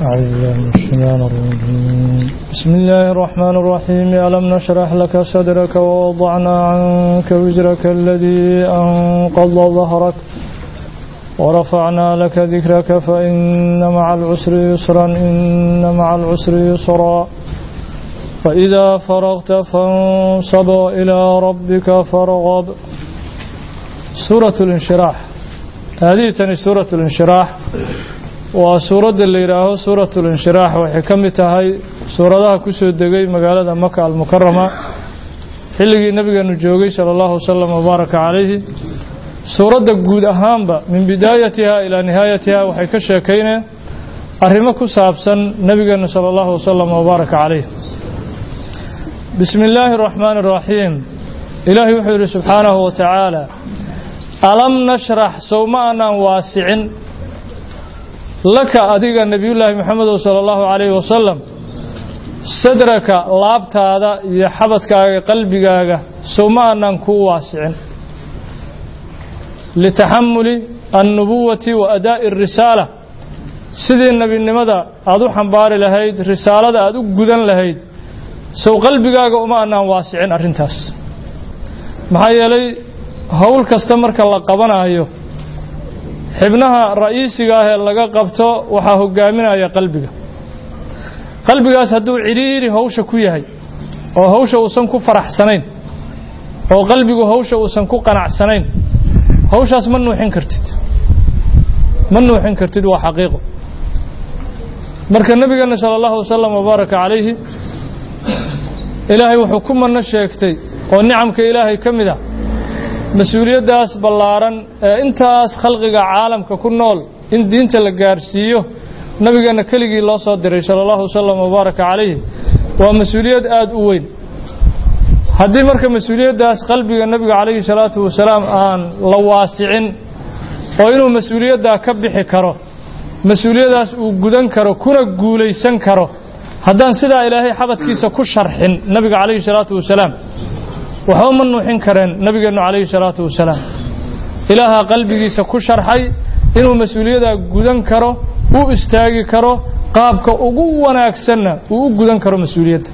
بسم الله الرحمن الرحيم ألم نشرح لك صدرك ووضعنا عنك وزرك الذي أنقض ظهرك ورفعنا لك ذكرك فإن مع العسر يسرا إن مع العسر يسرا فإذا فرغت فانصب إلى ربك فارغب. سورة الانشراح هذه تاني سورة الانشراح وسورة اللي راه سورة الانشراح وحكمتها هاي سورة كسو دقي مقالة مكة المكرمة حلقي نبي نجوغي صلى الله وسلم وبارك عليه سورة قود أهامبا من بدايتها إلى نهايتها وحكشة كينة أرمكو سابسا نبي صلى الله وسلم وبارك عليه. بسم الله الرحمن الرحيم. إلهي وحده سبحانه وتعالى ألم نشرح سومانا واسع لك أديك النبي الله محمد صلى الله عليه وسلم صدرك لابت هذا يحبتك قلبك سومانا كو واسع لتحمل النبوة وأداء الرسالة سيدي النبي النمدا أدو حنبار لهيد رسالة أدو قدن لهيد سو قلبك أمانا واسع أرنتاس محايا لي هول كاستمرك الله قبنا أيوه xibnaha ra'iisiga ah ee laga qabto waxa hogaaminaya qalbigaas haduu ciriiri hawsha ku yahay oo hawsha uusan ku faraxsanayn oo qalbigu hawsha uusan ku qanacsanayn hawshaas ma nuuxin kartid waa xaqiiqo. marka nabiga sallallahu alayhi wasallam baraka alayhi ilaahay wuxuu ku manna sheegtay oo nicamka ilaahay kamida مسؤوليتاس بلارن انتاس خلقك عالمك كنول ان دينتا لا غارسيو نبينا كليغي لو سو ديري صلى الله عليه وسلم وبارك عليه ومسؤوليات اد او وين hadii marka mas'uuliyadaas qalbiga nabiga kaleey salaatu wasalaam aan la waasicin oo inuu mas'uuliyada ka bixi karo mas'uuliyadaas uu gudan karo kuna guuleysan karo hadaan sida ilaahay xabadkiisa ku sharxin nabiga kaleey salaatu wasalaam waxaa man nuuxin kareen nabigeenu kaleey salaatu wasalaam ilaaha qalbigiisa ku sharxay inuu mas'uuliyada gudan karo uu istaagi karo qaabka ugu wanaagsan uu gudan karo mas'uuliyada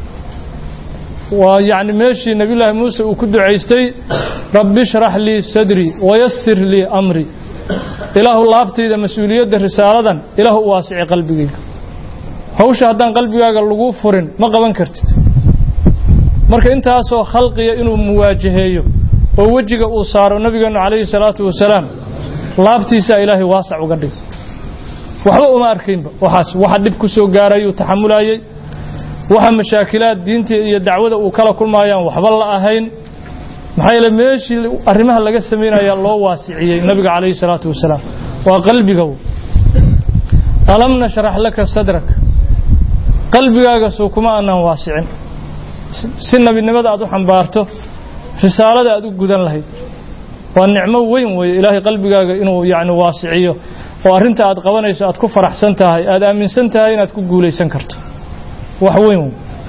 waa yaani meeshii nabi ilaahay Muuse uu ku duceystay rabbi shrah li sadri wa yassir li amri ilaahu laabtayda mas'uuliyada risaaladan ilaahu waasici qalbigayga hawsha hadan qalbigaaga lagu furin ma qaban kartid marka intaas oo khalqiga inuu muwaajaheeyo oo wajiga uu saaro nabigeenu kaleey salaatu wasalaam laabtiisa ilaahay waasac uga dhig waxba uma arkaynba waxa dib ku soo gaaray uu taxamulayay waxa mashaakilaad diinta iyo dacwada uu kala kulmaayaan waxba la ahayn maxay la meeshii arrimaha laga sameeyay loo waasiciyay nabiga kaleey salaatu wasalaam waa qalbiga alam nashrah laka sadrak qalbigaaga soo kuma aanan waasicin si nabinimada aad u xambaarto risaalada aad u gudan lahayd waa nicmo weyn way ilaahay qalbigaaga inuu yaani waasiciyo oo arinta aad qabanayso aad ku faraxsan tahay aad aaminsan tahay inaad ku guuleysan karto wax weyn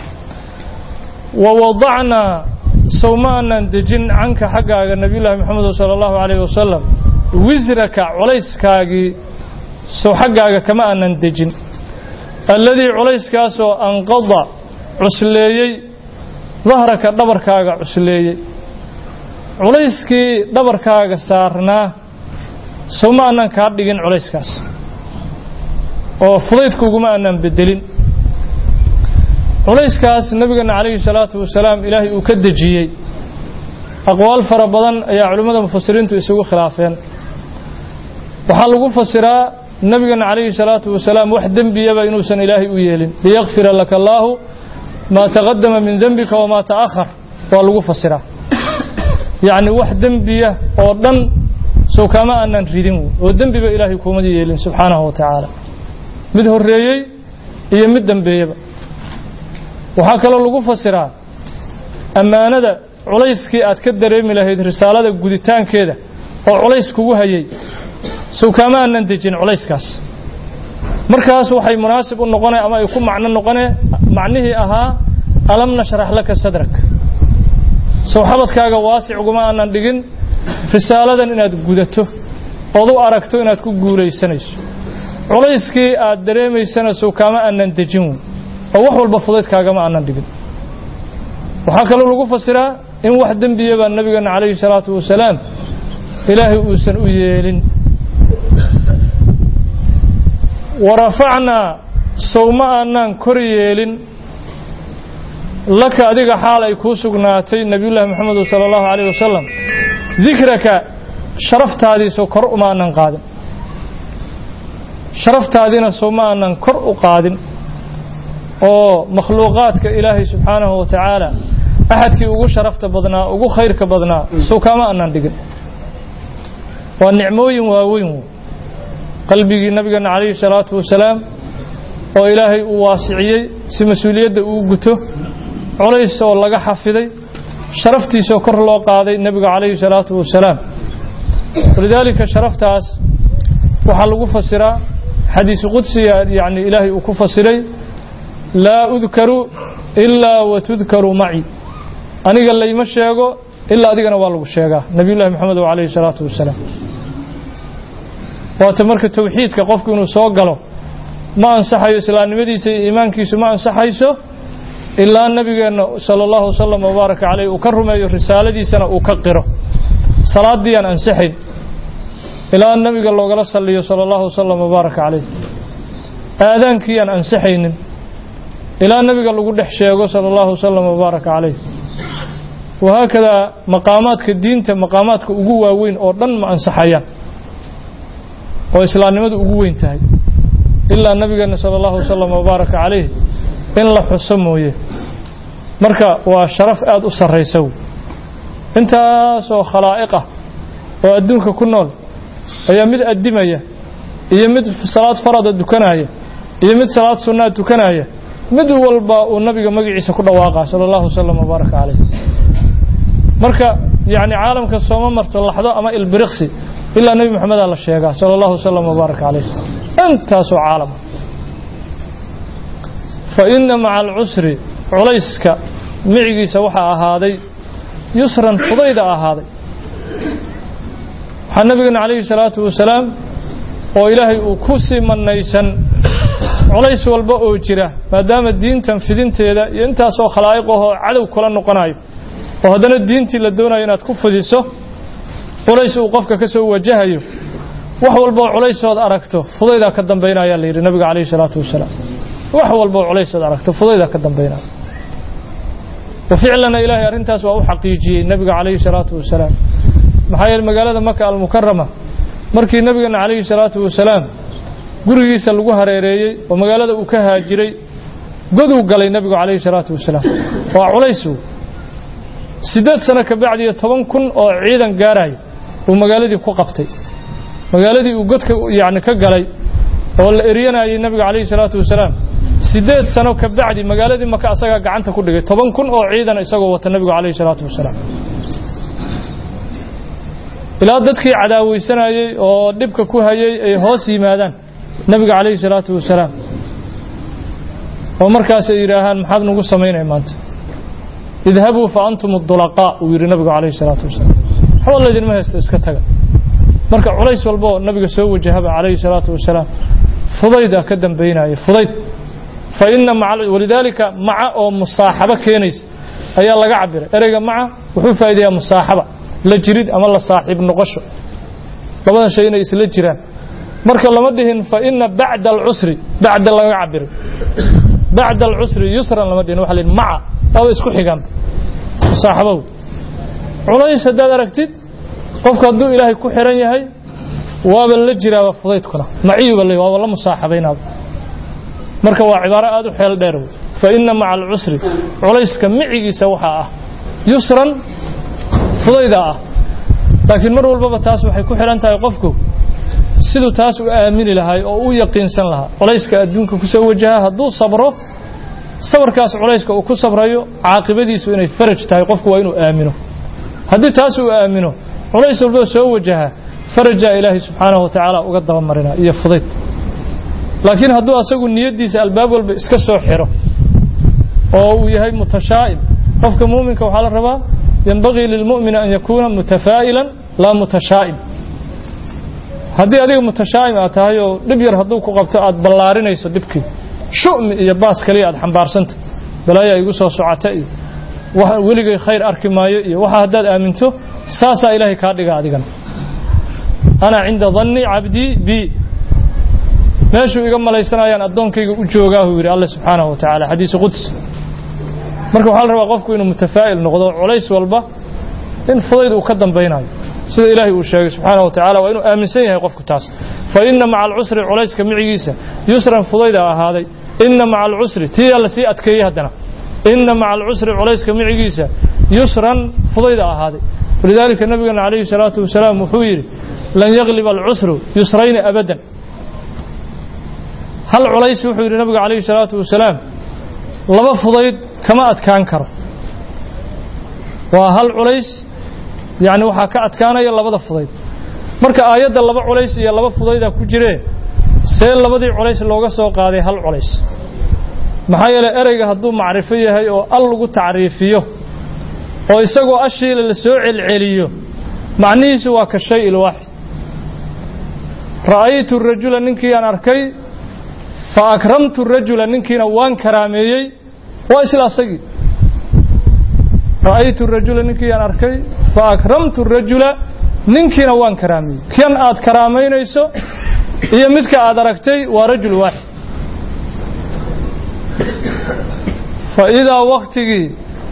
wa wada'na sawmaanan dajin anka xagaaga nabiyullah muhammad sallallahu alayhi wasallam wizraka culayskaagi soo xagaaga kama aanan dajin alladii culayskaas oo anqada cusleeyay ظهرك دبركاغا cusleeyay culayskii dhabarkaaga saarnaa Soomaalian ka dhigin culayskaas oo fudaydku ugu ma aanan bedelin culayskaas nabiga kaleey salaatu wasalaam ilaahay uu ka dajiyay aqwaal fara badan ayaa culimada mufassiriintu isugu khilaafeen waxa lagu fasiraa nabiga kaleey salaatu wasalaam wax dambiyaba inuusan ilaahay u yeelin yaghfir lak allah ما تقدم من ذنبك وما تأخر والله فسره يعني واحد ذنبيه أو دن سو كما أن نريدين والذنب بإلهي كومدي يلين سبحانه وتعالى مده الرئي هي مد ذنبيه وهكذا الله فسره أما أنا ده عليسكي أتكدر من هذه الرسالة جودتان كده أو عليسك وهاي سو كما أن ندجين عليسكاس markaas waxay munaasib u noqonay ama ay ku macno noqonay macnihi aha alam nashrah laka sadrak soo xabadkaaga waasic ugu ma aanan dhigin risaaladan inaad gudato oo u aragto inaad ku guuleysanayso culayskii aad dareemaysana soo kama aanan dejin oo wax walba fudayd kaagama aanan dhigin waxa kale lagu fasiraa in wax dambiyeeba nabigeena calayhi salaatu wasalaam ilaahay uusan u yeelin warafacna sawma aanan kor yeelin laka adiga xaal ay ku sugnaatay nabiyullaahi maxamed sallallahu alayhi wasallam dhikraka sharaftaadii soo kor uma aanan qaadin sharaftaadina soo ma aanan kor u qaadin oo makhluuqaadka ilaahay subxaanahu wa ta'ala ahadkii ugu sharafta badnaa ugu khayrka badnaa soo kama aanan dhigin waa nicmooyin waaweyn qalbigii nabigeena calayhi salaatu wasalaam oo ilaahay uu waasiciyay si mas'uuliyadda uu guto culays oo laga xafiday sharaftiisa kor loo qaaday nabiga calayhi salaatu wasalaam lidalika sharaftaas waxa lagu fasiraa xadiis qudsi yani ilaahay uu ku fasiray la udkaru illa wa tudkaru ma'i aniga layma sheego illa adigana waa lagu sheegaa nabiyullaahi maxamed calayhi salaatu wasalaam waata marka tawxiidka qofku inuu soo galo ma ansaxayo islaamnimadiisa iyo iimaankiisu ma ansaxayso illa nabigeena sallallahu alayhi wasallam wa baraka alayhi uu ka rumeeyo risaaladiisana uu ka qiro salaadii aan ansaxay ila nabiga loogala saliyo sallallahu alayhi wasallam wa baraka alayhi aadaankii aan ansaxaynin ila nabiga lagu dhex sheego sallallahu alayhi wasallam wa baraka alayhi وهكذا مقامات الدين مقامات ugu waaweyn oo dhan ma ansaxayaan oo islaamnimadu ugu weyn tahay illa nabigeena sallallahu alayhi wasallam wa baraka alayhi in la xusumoye marka waa sharaf aad u sareyso intaas oo khalaa'iqa oo adduunka ku nool ayaa mid adimaya iyo mid salaad farada dukanaya iyo mid salaad sunnah dukanaya mid walba uu nabiga magaciisa ku dhawaaqa sallallahu alayhi wasallam wa baraka alayhi marka yaani caalamka sooma marto laxdo ama ilbiriqsi illa nabi maxamed la sheega sallallahu alayhi wasallam wa baraka alayhi intaas oo caalam fa inna ma'al usri ulayska micigiisa waxa ahaaday yusran fudayda ahaaday waxa nabiga calayhi salaatu wasalaam oo ilaahay uu ku simanaysan culays walba oo jira maadaama diintan fidinteeda iyo intaas oo khalaa'iqo cadow kula noqonayo oo hadana diintii la doonayo inaad ku fidiso culays uu qofka ka soo wajahayo wax walba culaysood aragto fudayda ka dambeynaya la yiri nabiga calayhi salaatu wasalaam wax walba culaysood aragto fudayda ka dambeynaya وفعلنا إلهي أرنتاس وأو حقيقي النبي عليه الصلاة والسلام محايا المقالة مكة المكرمة مركي النبي عليه الصلاة والسلام قرقي سلقوها ريري ومقالة أكها جري قدوا قال النبي عليه الصلاة والسلام وعليسوا سداد سنة كبعد يتوان كن أو عيدا قاراي ومقالة كوقفتي مقالة وقدك يعني كقالي ولا إرينا النبي عليه الصلاة والسلام سداد سنة كبعد مقالة مكة أساقا قعنتا كل دقيقة طبعا كن أو عيدا إساقوا والنبي عليه الصلاة والسلام إلى ضدك عداوي سنة أو دبك كوهاي هوسي مادان النبي عليه الصلاة والسلام ومركز إيراهان محاد نقول سمين إيمانت اذهبوا فأنتم الضلقاء ويري النبي عليه الصلاة والسلام حوال الله جنمه اسكتها مركز عليس والبو النبي سوى جهب عليه الصلاة والسلام فضيدا كدن بيناي فضيد فإن مع ولذلك مع أو مصاحبة كينيس أي الله عبر أرجع معه وحول فائدة مصاحبة لا جريد أما الله صاحب نقشه لما شيء يسلا جيران مركز لما دهن فإن بعد العسر بعد الله عبر بعد العسر يسرا لما دهن وحلين مع أو يسكو حجام مصاحبه عليس هذا ركتد قفك الدو إلهي كحران يهي وابن لجرا وفضيتكنا معي بالله والله مصاحبين marka waa cibaaro aad u xeel dheer fa inna ma'a al-usri culayska micigiisa waxa ah yusran fudayda laakiin mar walba taas waxay ku xiran tahay qofku sidoo taas u aamini lahay oo u yaqiinsan lahaa culayska adduunka ku soo wajaha haduu sabro sabarkaas culayska uu ku sabrayo caaqibadiisu inay faraj tahay qofku waa inuu aamino hadii taas uu aamino culays walba soo wajaha faraja ilaahi subhanahu wa ta'ala uga daba marina iyo fudayd لكن هذا أسقو نيديس الباب والبسكسو حرو أو يهي متشائم قفك مؤمن كوحال الربا ينبغي للمؤمن أن يكون متفائلا لا متشائم haddii adiga mutashaa'im aad tahay oo dhib yar hadduu ku qabto aad ballaarinayso dhibkii shu'mi iyo baas kaliya aad xambaarsanta balaayaa igu soo socota iyo wax weligay khayr arki maayo iyo waxa haddaad aaminto saasaa ilaahay kaa dhiga adigana ana cinda dhanni cabdii bi meeshuu iga malaysanayaan addoonkayga u joogaahu yidhi alla subxaanahu wa tacaala xadiisi qudsi marka waxaa la rabaa qofku inuu mutafaa'il noqdo culays walba in fudayd uu ka dambaynayo sida ilaahay uu sheegay subxaanahu wa tacaala waa inuu aaminsan yahay qofku taas fa inna maca alcusri culayska micigiisa yusran fudayda ahaaday inna maca alcusri tii alla sii adkeeyey haddana inna maca alcusri culayska micigiisa yusran fudayda ahaaday walidaalika nabigana calayhi salaatu wasalaam wuxuu yidhi lan yagliba alcusru yusrayni abadan hal culays wuxuu yidhi nabiga calayhi salaatu wasalaam laba fudayd kama adkaan karo waa hal culays yani waxaa ka adkaanaya labada fudayd marka aayadda laba culays iyo laba fudaydaa ku jiree see labadii culays looga soo qaaday hal culays maxaa yeelay ereyga hadduu macrifo yahay oo al lagu tacriifiyo oo isagoo ashiila la soo celceliyo macnihiisu waa ka shay ilwaaxid ra'aytu rajula ninkii aan arkay fa akramtu rajula ninkiina waan karaameeyey waa isla asagii ra'aytu rajula ninkii aan arkay fa akramtu rajula ninkiina waan karaameeyey kan aad karaamaynayso iyo midka aad aragtay waa rajul waaxid fa idaa waqtigii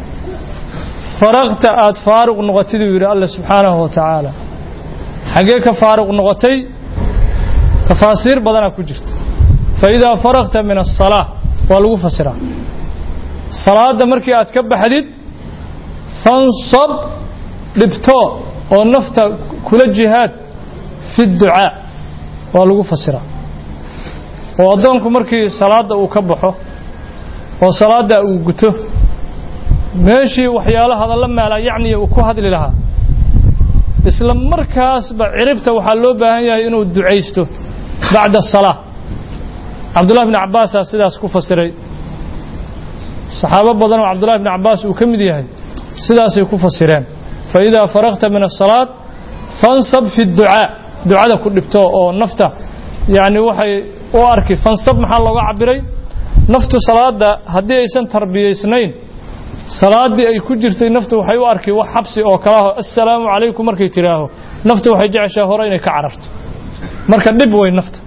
faraqta aad faaruq noqotid uu yidhi alla subxaanahu wa tacaala xaggee ka faaruq noqotay tafaasiir badanaa ku jirta fa idaa faraqta min asalaa waa lagu fasiraa salaadda markii aad ka baxdid fansab dhibto oo nafta kula jihaad fi ducaa waa lagu fasiraa oo addoonku markii salaadda uu ka baxo oo salaadda uu guto meeshii waxyaalo hadalla maalaa yacniya uu ku hadli lahaa isla markaasba ciribta waxaa loo baahan yahay inuu ducaysto bacda asalaa cabdullahi bni cabbaasaa sidaas ku fasiray saxaabo badan oo cabdullahi bni cabbaas uu ka mid yahay sidaasay ku fasireen fa idaa faraqta min asalaat fansab fi ducaa ducada ku dhibto oo nafta yani waxay u arki fansab maxaa looga cabiray naftu salaada haddii aysan tarbiyaysnayn salaadii ay ku jirtay naftu waxay u arki wax xabsi oo kala ah assalaamu calaykum markay tiraaho naftu waxay jeceshaa hore inay ka cararto marka dhib way nafta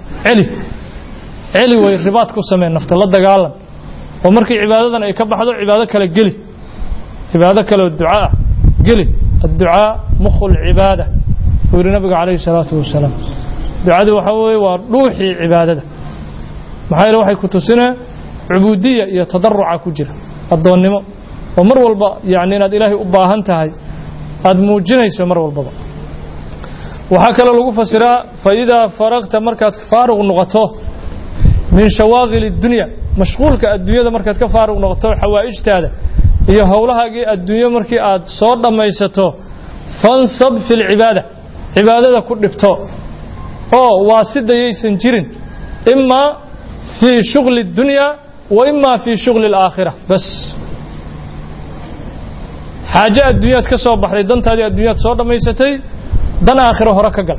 celi way ribaad ku sameen nafta la dagaalan oo markii cibaadadan ay ka baxdo cibaado kale geli cibaado kale oo ducaa geli adducaa mukhul cibaada wiri nabiga calayhi salaatu wasalaam ducadu waxa weeye waa dhuuxii cibaadada maxaa yeelay waxay ku tusinaa cubuudiyya iyo tadarruca ku jira addoonnimo oo mar walba yani inaad ilaahay u baahan tahay aad muujinayso mar walbaba waxaa kaloo lagu fasiraa fa idaa faraqta markaad faaruq noqoto min shawaaqil addunya mashquulka adduunyada markaad ka faaruq noqoto xawaa'ijtaada iyo howlahaagii adduunyo markii aad soo dhammaysato fansab fi lcibaada cibaadada ku dhibto oo waasidayaysan jirin imaa fii shughli اdunya wa imaa fii shughli اlaakhira bas xaaje adduunyaad ka soo baxday dantaadii adduunyaad soo dhammaysatay dan aakhiro hore ka gal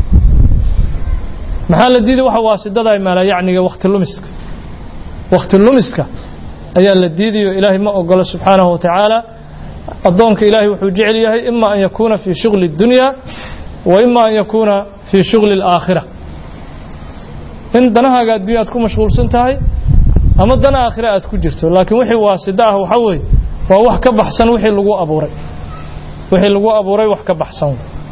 maxaa la diiday waxa waasidada maalaa yacniga waqti lumiska ayaa la diidayo ilaahay ma ogolo subxaanahu wa tacaala addoonka ilaahay wuxuu jecel yahay ima an yakuuna fii shughli اdunya wa ima an yakuuna fii shughli اlaakhira in danahaaga adduunya aad ku mashquulsan tahay ama dan aakhira aad ku jirto laakiin wixii waasida ah waxa weeye waa wax ka baxsan wixii lagu abuuray wax ka baxsan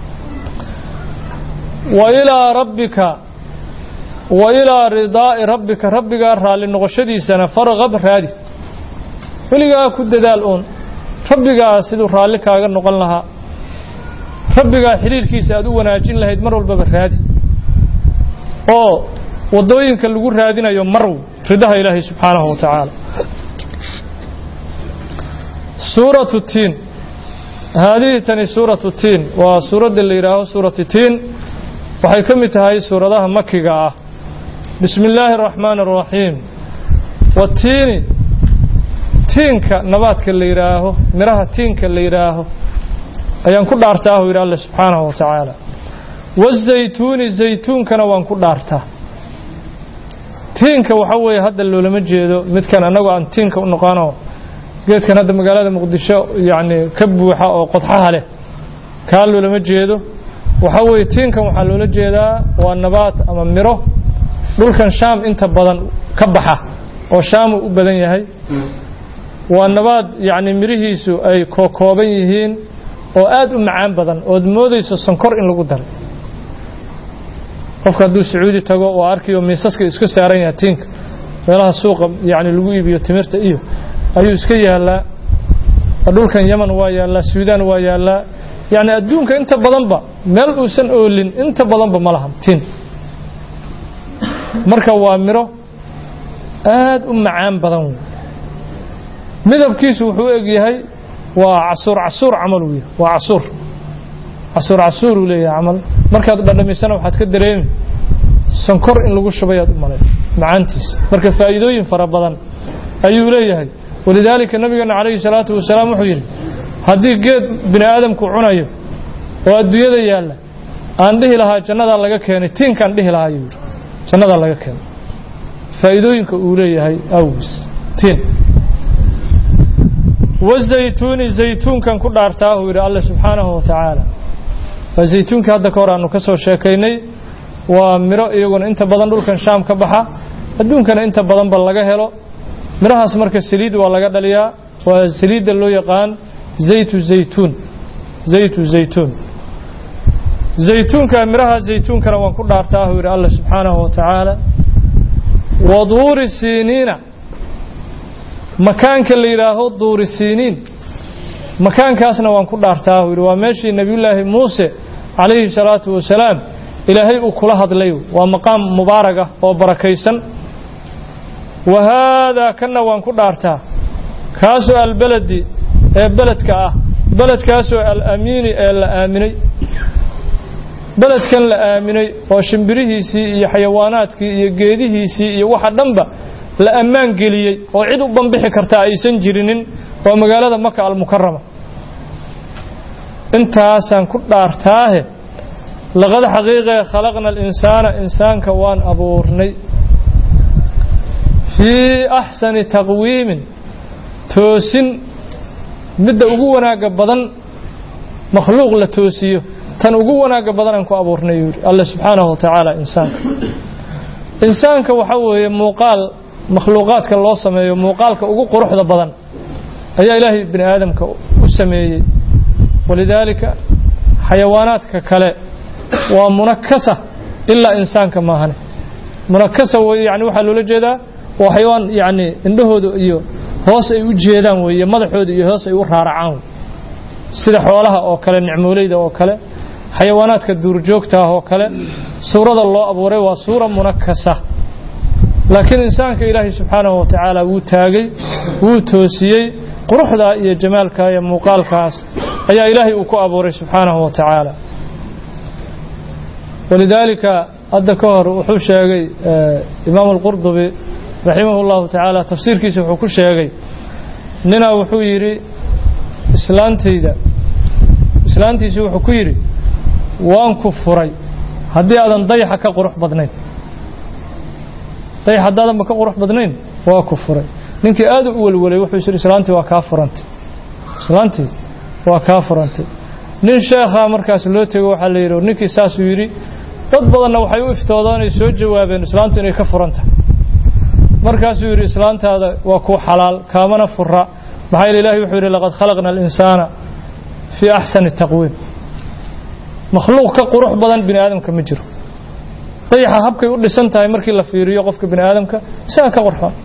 wa ilaa rabbika wa ilaa ridaa'i rabbika rabbigaa raalli noqoshadiisana farqab raadi weligaa ku dadaal uun rabbigaa siduu raalli kaaga noqon lahaa rabbigaa xiriirkiisa aad u wanaajin lahayd mar walbaba raadi oo waddooyinka lagu raadinayo marw ridaha ilaahay subxaanahu wa tacaala suuratu tiin haadihi tani suuratu tiin waa suuradda la yidhaaho suuratu tiin waxay ka mid tahay suuradaha makiga ah bismi illaahi araxmaani araxiim watiini tiinka nabaadka la yidhaaho midhaha tiinka la yidhaaho ayaan ku dhaartaahu yidhi alle subxaanahu wa tacaala والزيتون الزيتون كان وان كدارتا تينك waxa weeye hadda loolama jeedo midkan anagu aan tiinka u noqono geedkan hadda magaalada Muqdisho yaani ka buuxa oo qodxaha leh ka loolama jeedo waxa weeye tiinkan waxa loola jeedaa waa nabaad ama miro dhulkan Shaam inta badan ka baxa oo Shaam u badan yahay waa nabaad yaani mirihiisu ay kooban yihiin oo aad u macaan badan oo moodayso sankor in lagu daro qofka haduu Sacuudi tago oo arkiyo miisaska isku saaran yahay tiinka meelaha suuqa yaani lagu iibiyo timirta iyo ayuu iska yaala dhulkan Yemen waa yaala Suudaan waa yaala yaani adduunka inta badan ba meel uu san oolin inta badan ba malaha tiin marka waa miro aad u macaan badan midabkiisu wuxuu eg yahay waa casuur camal weey waa casuur uu leeyahay camal markaad dhadhamisana waxaad ka dareemi sankor in lagu shubayo malay macaantiis marka faa'iidooyin fara badan ayuu leeyahay walidaalika nabigeena kaleey salaatu wasalaam wuxuu yiri hadii geed bini aadamku cunayo oo adduunyada yaala aan dhihi lahaa jannada laga keenay tiinkan dhihi lahaa yiri jannada laga keenay faa'iidooyinka uu leeyahay awis tiin والزيتون زيتون كان ku dhaartaa uu yiri Allah subhanahu wa ta'ala فزيتون هذا كورانو كسو sheekaynay waa miro iyaguna inta badan dhulkan Shaam ka baxa adduunkana inta badan bal laga helo mirahaas marka saliid waa laga dhaliyaa waa saliid loo yaqaan zaytun zaytunka miraha zaytunkana waan ku dhaartaa uu yiri Allah subhanahu wa ta'ala waduuri sinina makaanka la yiraahdo duuri siniin makaankaasna waan ku dhaartaa uu yiri waa meeshii nabiyullaahi Muuse alayhi salatu wasalaam ilaahay uu kula hadlay waa maqaam mubaarak ah oo barakaysan wahada kana waan ku dhaartaa kaaso albaladi ee baladka ah baladkaasoo al-amiini ee la aaminay baladkan la aaminay oo shimbirihiisii iyo xayawaanaadkii iyo geedihiisii iyo waxa dhanba la amaan geliyay oo cid u banbixi karta aysan jirinin oo magaalada Makka al-Mukarrama intaasan ku dhaartaahe laqad xaqiiqe khalaqna al-insana insaanka waan abuurnay fi ahsani taqwiim toosin midda ugu wanaaga badan makhluuq la toosiyo tan ugu wanaaga badan aan ku abuurnay Allah subhanahu wa ta'ala insaanka waxa weeye muuqaal makhluuqaadka loo sameeyo muuqaalka ugu quruxda badan ayaa Ilaahay ibn aadamka u sameeyay walidaalika xayawaanaadka kale waa munakkasa illa insaanka ma ahane munakkasa yaani waxa loo jeedaa waa xayawaan yaani indhahooda iyo hoos ay u jeedaan weeye madaxooda iyo hoos ay u raaracaan sida xoolaha oo kale nicmoolayda oo kale xayawaanaadka duurjoogta ah oo kale suurada loo abuuray waa suura munakkasa laakiin insaanka Ilaahay subhanahu wa ta'ala wuu taagay wuu toosiyay quruxda iyo jamaalka iyo muuqaalkaas ayaa Ilaahay uu ku abuuray subhanahu wa ta'ala walidaalika hadda ka hor wuxuu sheegay Imam al-Qurtubi rahimahullahu ta'ala tafsiirkiisa wuxuu ku sheegay nina wuxuu yiri islaantiisa wuxuu ku yiri waan ku furay hadii aadan dayaxa ka qurux badnayn dayaxa aadan ka qurux badnayn waa ku furay ninkii aad u walwalay wuxuu yiri islaantii waa ka furantay nin sheekha markaas loo tago waxa la yiri ninkii saas uu yiri dad badan waxay u iftoodaan ay soo jawaabeen islaantu inay ka furantay markaas uu yiri islaantaada waa ku xalaal kaamana furra maxay Ilaahay wuxuu yiri laqad khalaqna al-insana fi ahsani taqwiim makhluuq ka qurux badan bini aadamka ma jiro dayaxa habkay u dhisan tahay markii la fiiriyo qofka bini aadamka saa ka qurxoon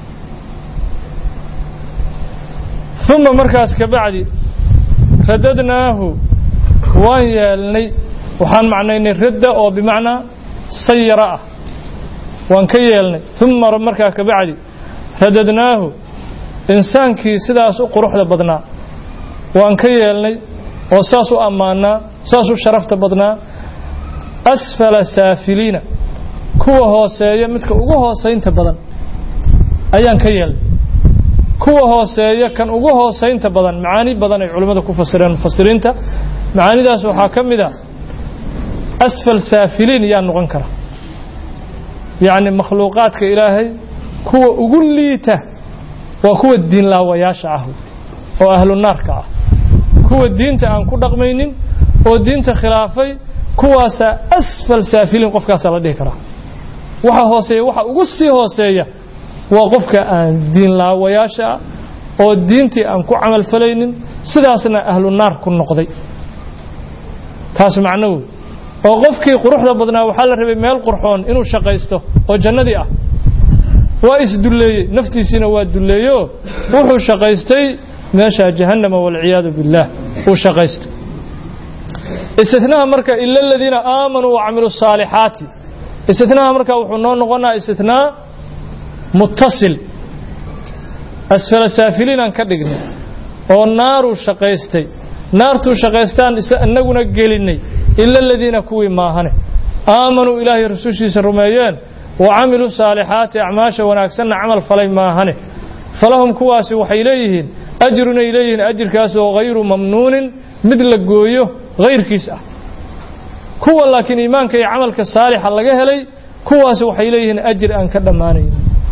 thumma markaas ka bacdi radadnaahu waan yeelnay waxaan macnaynay radda oo bimacnaa sayara ah waan ka yeelnay thumma markaa ka bacdi radadnaahu insaankii sidaas u quruxda badnaa waan ka yeelnay oo saas u ammaanaa saas u sharafta badnaa asfala saafiliina kuwa hooseeya midka ugu hooseynta badan ayaan ka yeelnay kuwa hooseeya kan ugu hooseynta badan macaani badan ay culimada ku fasireen mufassiriinta macaanidaas waxaa ka mid ah أسفل سافلين يا نغنكرة يعني مخلوقات كإلهي كو أقوليته وكو الدين لا وياشعه وأهل النار كعه كو الدين تأن كو رقمين والدين تخلافي كواسا أسفل سافلين قفك أسأل الله كرة وحا هوسية وحا أقصي هوسية وقفك أن دين لا وياشع والدين تأن كو عمل فلين سداسنا أهل النار كن نقضي تاسمع نو وقفكي قروح بدنا وحال ربي ميل قرحون إنو شقيسته وجندي وإس دلي نفتي سنة ودليو روحوا شقيستي ماشى جهنم والعياذ بالله وشقيست استثناء مركا إلا الذين آمنوا وعملوا الصالحات استثناء مركا وحنون نغنى استثناء متصل أسفل سافلين أنكدقنا والنار شقيستي نارتو شقيستان أنقنا قيلني إلا الذين كوي ماهنه آمنوا إلهي رسوشي سرميان وعملوا صالحات أعماشا ونأكسن عمل فلي ماهنه فلهم كواسي وحيليهن أجرنا إليهن أجر كاسو غير ممنون مثل القويه غير كيسة كوا لكن إيمانك يعملك الصالح الله جهلي كواسي وحيليهن أجر أن كدمانين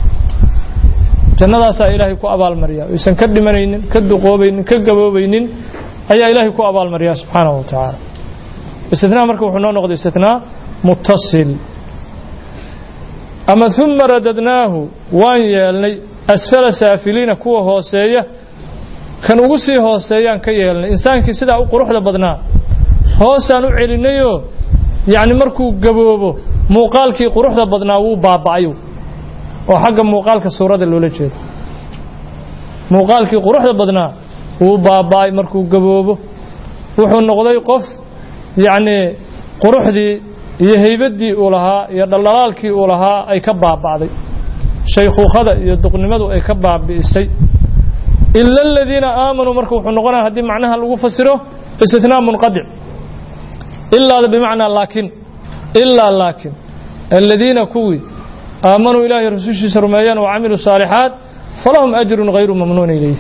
جنة سا إلهي كو أبال مريا ويسن كدمانين كدقوبين كجبوبين أي إلهي كو أبال مريا سبحانه وتعالى استثناء مركب وحنا نقد استثناء متصل أما ثم رددناه وان يلني أسفل سافلين كوا هوسية كان وقصي هوسيان كيلني إنسان كسيدا وقروح لبدنا هوسان وعلنيو يعني مركو جبوبه موقال كي قروح لبدنا وبابعيو وحق موقال كالصورة الولد موقال كي قروح لبدنا وبابعي مركو جبوبه وحن نقضي قف يعني قروح دي يهيبدي أولها يدلالكي أولها أي كباب بعضي شيخ خذا يدقنمدو أي كباب بالسيء إلا الذين آمنوا مركوا حنقنا هذه معناها اللي فسره استثناء منقطع إلا بمعنى لكن الذين كوي آمنوا إلهي رسوشي سرميان وعملوا الصالحات فلهم أجر غير ممنون إليه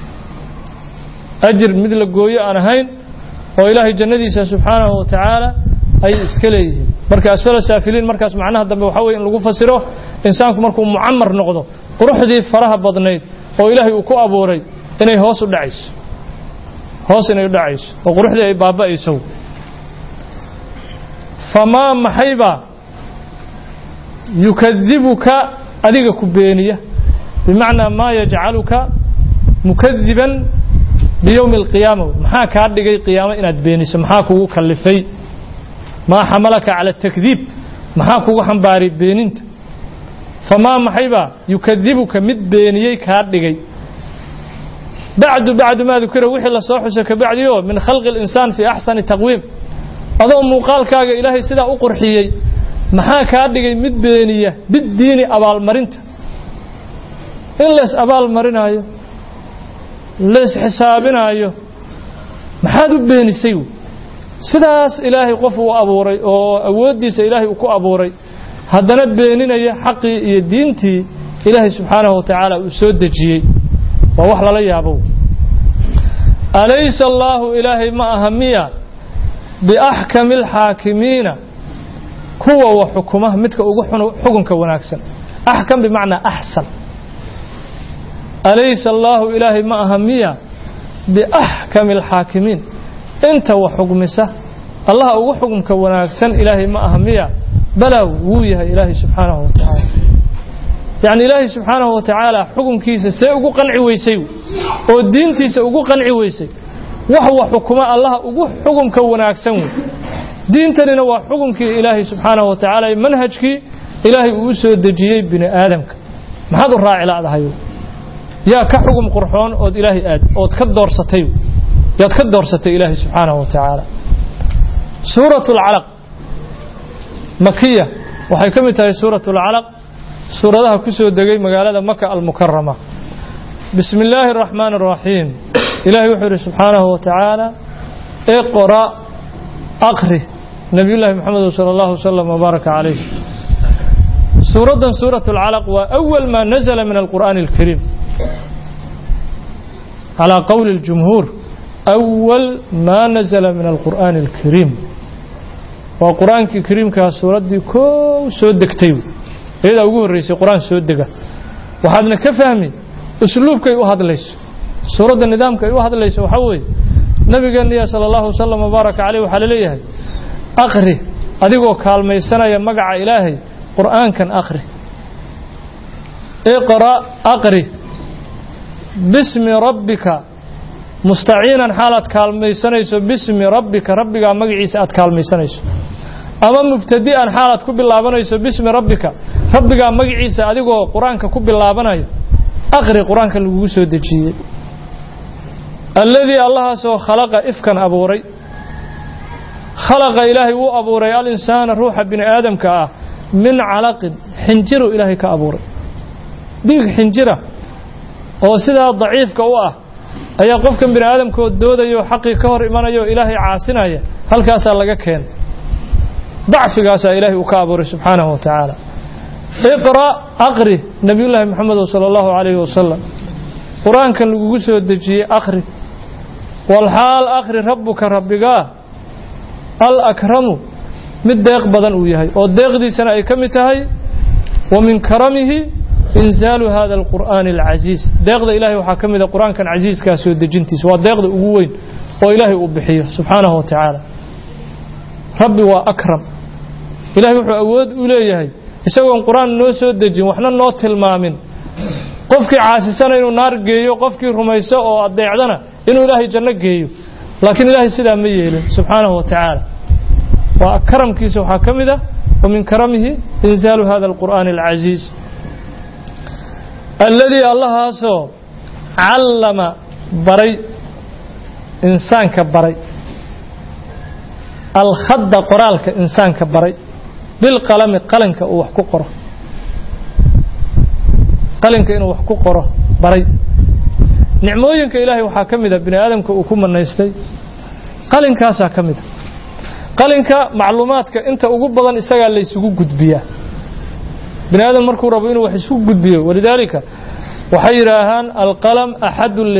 أجر مثل القوية أنا هين وإلهي جندي سبحانه وتعالى أي إسكاليه مركز أسفل السافلين مركز معناها الدم وحوي إن لقوا فسره إنسانكم مركو معمر نقضه قروح دي فرها بضنيد وإلهي وكو أبوري إنه هوس إنه يدعيس وقروح دي بابا يسو فما محيبا يكذبك أديك كبينية بمعنى ما يجعلك مكذبا بيوم القيامة محاك أديك قيامة إن أدبينيس محاك وكلفي ما حملك على التكذيب محاك وحنباري بينينت فما محيبا يكذبك مد بينيك أديك بعد ما ذكر وحي الله صاحبك بعد يوم من خلق الإنسان في أحسن تقويم أظن مقال كاغا إلهي سيدا أقرحيي محاك أديك مد بينية بالدين أبال مرنت إلاس أبال مرنا أيو ليس حسابنا أيو محادو بيني سيو sidaas ilaahay qof uu abuuray oo awoodiisa ilaahay uu ku abuuray haddana beeninaya xaqii iyo diintii ilaahay subxaanahu wa ta'ala uu soo dejiyay waa wax lala yaabo alaysa allahu ilaahay ma ahamiya bi ahkamil haakimiina kuwa wa xukumaha midka ugu xukunka wanaagsan ahkam bimaana ahsan alaysa allahu ilaahay ma ahamiya bi ahkamil haakimiin أنت وحكمسه الله أو حكمك وناكسن إلهي ما أهمية بلا وويها إلهي سبحانه وتعالى يعني إلهي سبحانه وتعالى حكم كيسة سيقو قنعي ويسيو والدين تي سيقو قنعي ويسي وهو حكم الله أو حكمك وناكسن دين تلنا وحكمك إلهي سبحانه وتعالى منهجك إلهي أوسو الدجيي بن آدمك ما هذا الراعي لا هذا يا كحكم قرحون أو إلهي آد أو تكدر ستيو يتكدر ستي إلهي سبحانه وتعالى سورة العلق مكية وحيكمتها سورة العلق سورة لها كسو الدقي مقالة مكة المكرمة بسم الله الرحمن الرحيم إلهي وحده سبحانه وتعالى اقرأ أقري نبي الله محمد صلى الله عليه وسلم وبارك عليه سورة العلق وأول ما نزل من القرآن الكريم على قول الجمهور أول ما نزل من القرآن الكريم وقرآن كريم كسورة دي كو سود كتيب إذا أقول الرئيس قرآن سود دقة وهذا كفهمي أسلوب كي وهذا ليس سورة النظام كي وهذا ليس وحوي نبي قال صلى الله عليه وسلم وبارك عليه وحلليه أقري أديكو كالمي سنة يمقع إلهي قرآن كان أقري اقرأ أقري باسم ربك مستعينا حالة كالمي سنة باسم ربك مقعيس كالمي سنة أما مبتدئا حالة كب الله بنيس باسم ربك مقعيس أديكو قرآن كب الله بني أقري قرآن كان لغوسو دجي الذي الله سو خلق إفكا أبوري خلق إلهي وأبوري الإنسان روح بن آدم كأه من علق حنجر إلهي كأبوري ديك حنجرة وسيدها ضعيف كأوه أي قفكا بن آدم كودودا يو حقي كهر إيمانا يو إلهي عاسنا هل كاسا لغا كين ضعف كاسا إلهي وكأبوري سبحانه وتعالى اقرأ أقري نبي الله محمد صلى الله عليه وسلم قرآن كان لغوسو دجي أقري والحال أخري ربك ربك الأكرم من ديق بدن وياهي والديق دي سنة أي كم تهي ومن كرمه إنزال هذا القرآن العزيز ديق دي إلهي وحاكم إذا القرآن كان عزيز كاسو دجنتيس والديق دي أقوين وإلهي أبحيه سبحانه وتعالى ربي وأكرم إلهي وحو أود إليهي يسوي القرآن نوسو دجين وحنا نوت المامن قفك عاسسنا إنه نار جيو قفك رميسا أو أضيعنا إنه إلهي جنة جيو لكن إلهي سيدا ميله سبحانه وتعالى وأكرم كيسو حاكم ذا ومن كرمه إنزال هذا القرآن العزيز الذي الله سو علم بري إنسان كبري الخد قرالك إنسان كبري بالقلم قلنك وحكو قره قلنك إنه وحكو قره بري nicmooyinka ilaahay waxa kamida bini aadamka uu ku manaystay qalinkaasa kamida qalinka macluumaadka inta ugu badan isaga la isugu gudbiyaa bini aadam markuu rabo inuu wax isugu gudbiyo walidaalika waxay yiraahaan alqalam ahadul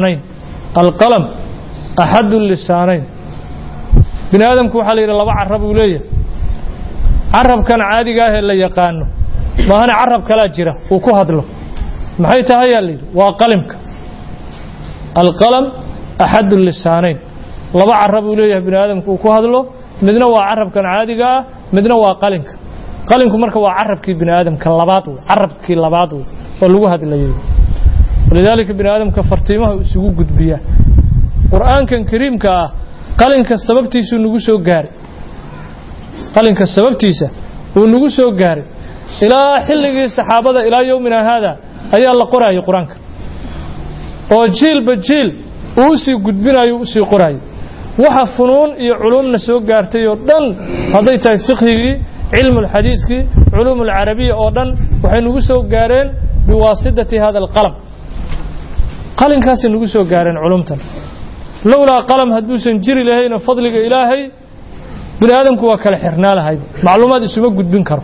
lisaanayn bini aadamku waxa la yiraahdaa laba carab uu leeyahay carabkan caadiga ah ee la yaqaan maahana carab kala jira uu ku hadlo maxay tahay waa qalimka القلم أحد اللسانين لبا عرب وليه بني آدم كو هادلو مدنا وا عرب كان عاديغا مدنا وا قلنك marka waa carabkii bini aadamka labaad carabkii labaad oo lagu hadlayo walidaalika bini aadamka fartiimaha isugu gudbiya quraankan kariimka qalinka sababtiisu nagu soo gaaray qalinka sababtiisa uu nagu soo gaaray ilaa xilligii saxaabada ilaa yoomina hada ayaa la qoraayay quraanka oo jiilba jiil uu sii gudbinayo uu sii qorayo waxa funuun iyo culumna soo gaartay oo dhan haday tahay fiqhigi cilmu hadiiski culum al-arabiya oo dhan waxay nagu soo gaareen biwaasidati hada al-qalam qalinkaas nagu soo gaareen culumtan lawla qalam haduusan jiri lahayn fadliga ilaahay bini aadamku waa kala xirnaa lahayd macluumaad isuma gudbin karo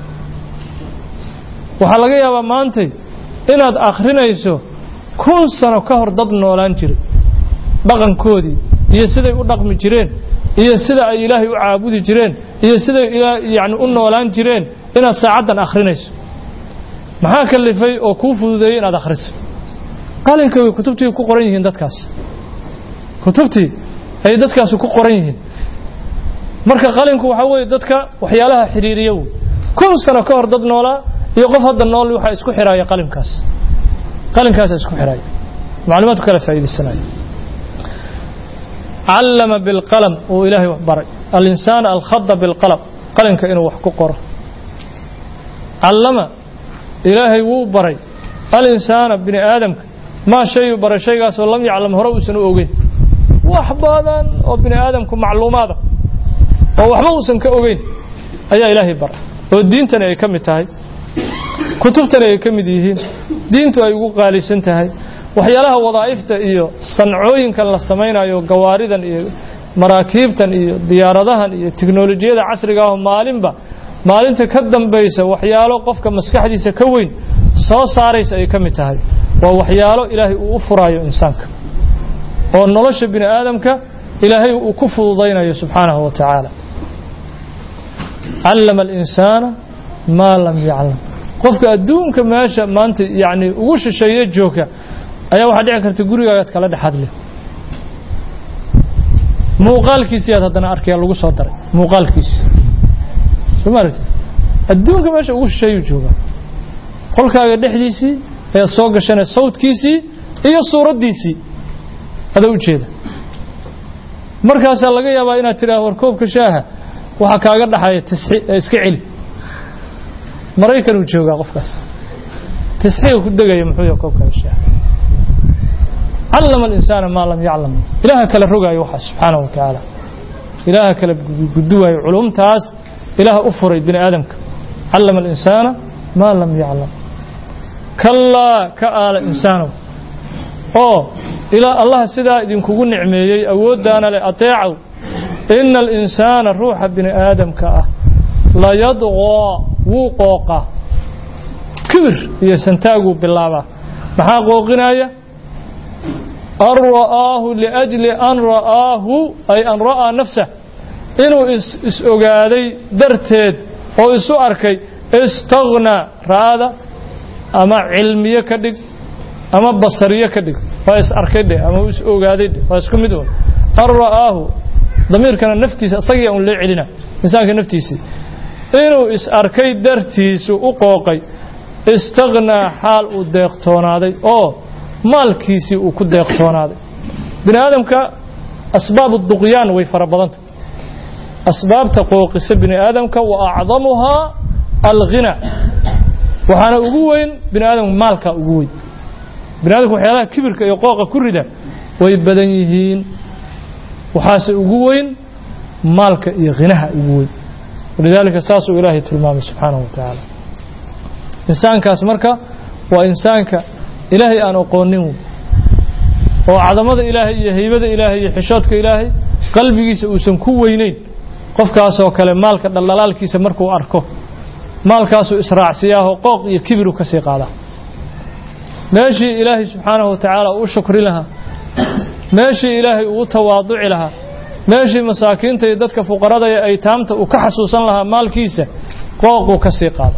waxa laga yaabaa maanta inaad akhrinayso 1000 sano ka hor dad noolaan jiray dhaqankoodii iyo siday u dhaqmi jireen iyo sida ay ilaahay u caabudi jireen iyo sida yaani u noolaan jireen inaad saacadan akhrinayso maxaa kalifay oo ku fududeeyay inaad akhriso qalinka way kutubtii ku qoran yihiin dadkaas kutubtii ay dadkaas ku qoran yihiin marka qalinku waxa weey dadka waxyaalaha xiriiriyo 1000 sano ka hor dad noolaa iyo qof hadda nool waxa isku xiraaya qalinkaas isku xiraaya macluumaadku kala faa'iideysanaya علم بالقلم وإلهي وحبري الإنسان الخط بالقلم قلن كإنه وحكو قره علم إلهي وبري الإنسان ابن آدم ما شيء بري شيء قاسوا لم يعلم هروسا وأوغين وحبادا وابن آدم معلومات وحبوسا كأوغين أي إلهي بري والدين تنا يكمل تهي كتبتنا يكمل ديهين دينتو أيقو قالي سنتهي waxyaalaha wadaa'ifta iyo sancooyinka la sameeyo gawaaridan iyo maraakiibtan iyo diyaaradahan iyo tiknoolajiyada casriga ah maalinta ka dambaysa waxyaalo qofka maskaxdiisa ka weyn soo saaraysa ay kamid tahay waa waxyaalo ilaahay uu furaayo insaanka oo nolosha bini aadamka ilaahay uu ku fududeynayo subhanahu wa ta'ala علم الإنسان ما لم يعلم qofka adduunka meesha maanta yaani ugu shisheeyay jooga ayaa waxa dhici karta gurigaaga kala dhaxadle muuqaalkiisa haddana arkay lagu soo daray muuqaalkiisa sumaarti adduunka meesha ugu shisheeyay jooga qolkaaga dhexdiisii ee soo gashanay sawdkiisii iyo suuradiisii hada u jeeda markaas laga yaabaa inaad tiraahdo war koobka shaaha waxa kaaga dhaxay iska celi maraykan uu jooga qofkaas tisxiga ku dagaya muxuu yahay koobka shaaha علم الإنسان ما لم يعلم إله كلا رجع يوحى سبحانه وتعالى إله كلا جدوه علوم تاس إله أفر بني آدم علم الإنسان ما لم يعلم كلا كآل إنسانه إلى الله سدا إذن كون نعمي أود أنا لأطيعه إن الإنسان روح بني آدم كأه لا يضغى وقوقه كبر يسنتاجوا بالله محاق وقناية أن رآه لأجل أن رآه أي أن رأى نفسه إنه إسأقادي درتيد أو إسأركي استغنى رأى أما علمية كدك أما بصرية كدك فإسأركي دي أما إسأقادي دي فإسكمدون أن رآه ضمير كان نفتيس أصيئ لي علينا إنسان كان نفتيسي إنه إسأركي درتيس وقوقي استغنى حال وديقتون هذا maalkiisii uu ku deeqtoonaaday bini aadamka asbaab duqyaan way farabadanta asbaabta qooqisa bini aadamka wa a'zamuha al-ghina waxana ugu weyn bini aadamka maalka ugu weyn bini aadamku waxyaalaha kibirka iyo qooqa ku rida way badan yihiin waxaas ugu weyn maalka iyo ghinaha ugu weyn walidaalika saasu ilaahay tilmaamay subhanahu wa ta'ala insaankaas marka waa insaanka إلهي أن أقوننه وعظمة إلهي هيبة إلهي حشاتك إلهي قلبي سأسن كوينين قف كاسو كلام مالك دلال كيس مركو أركو مال كاسو إسراع سياه وقوق يكبر كسيق على ماشي إلهي سبحانه وتعالى وشكر لها ماشي إلهي وتواضع لها ماشي مساكين تيدتك فقراء أيتامت وكحسوسا لها مال كيس قوق كسيق على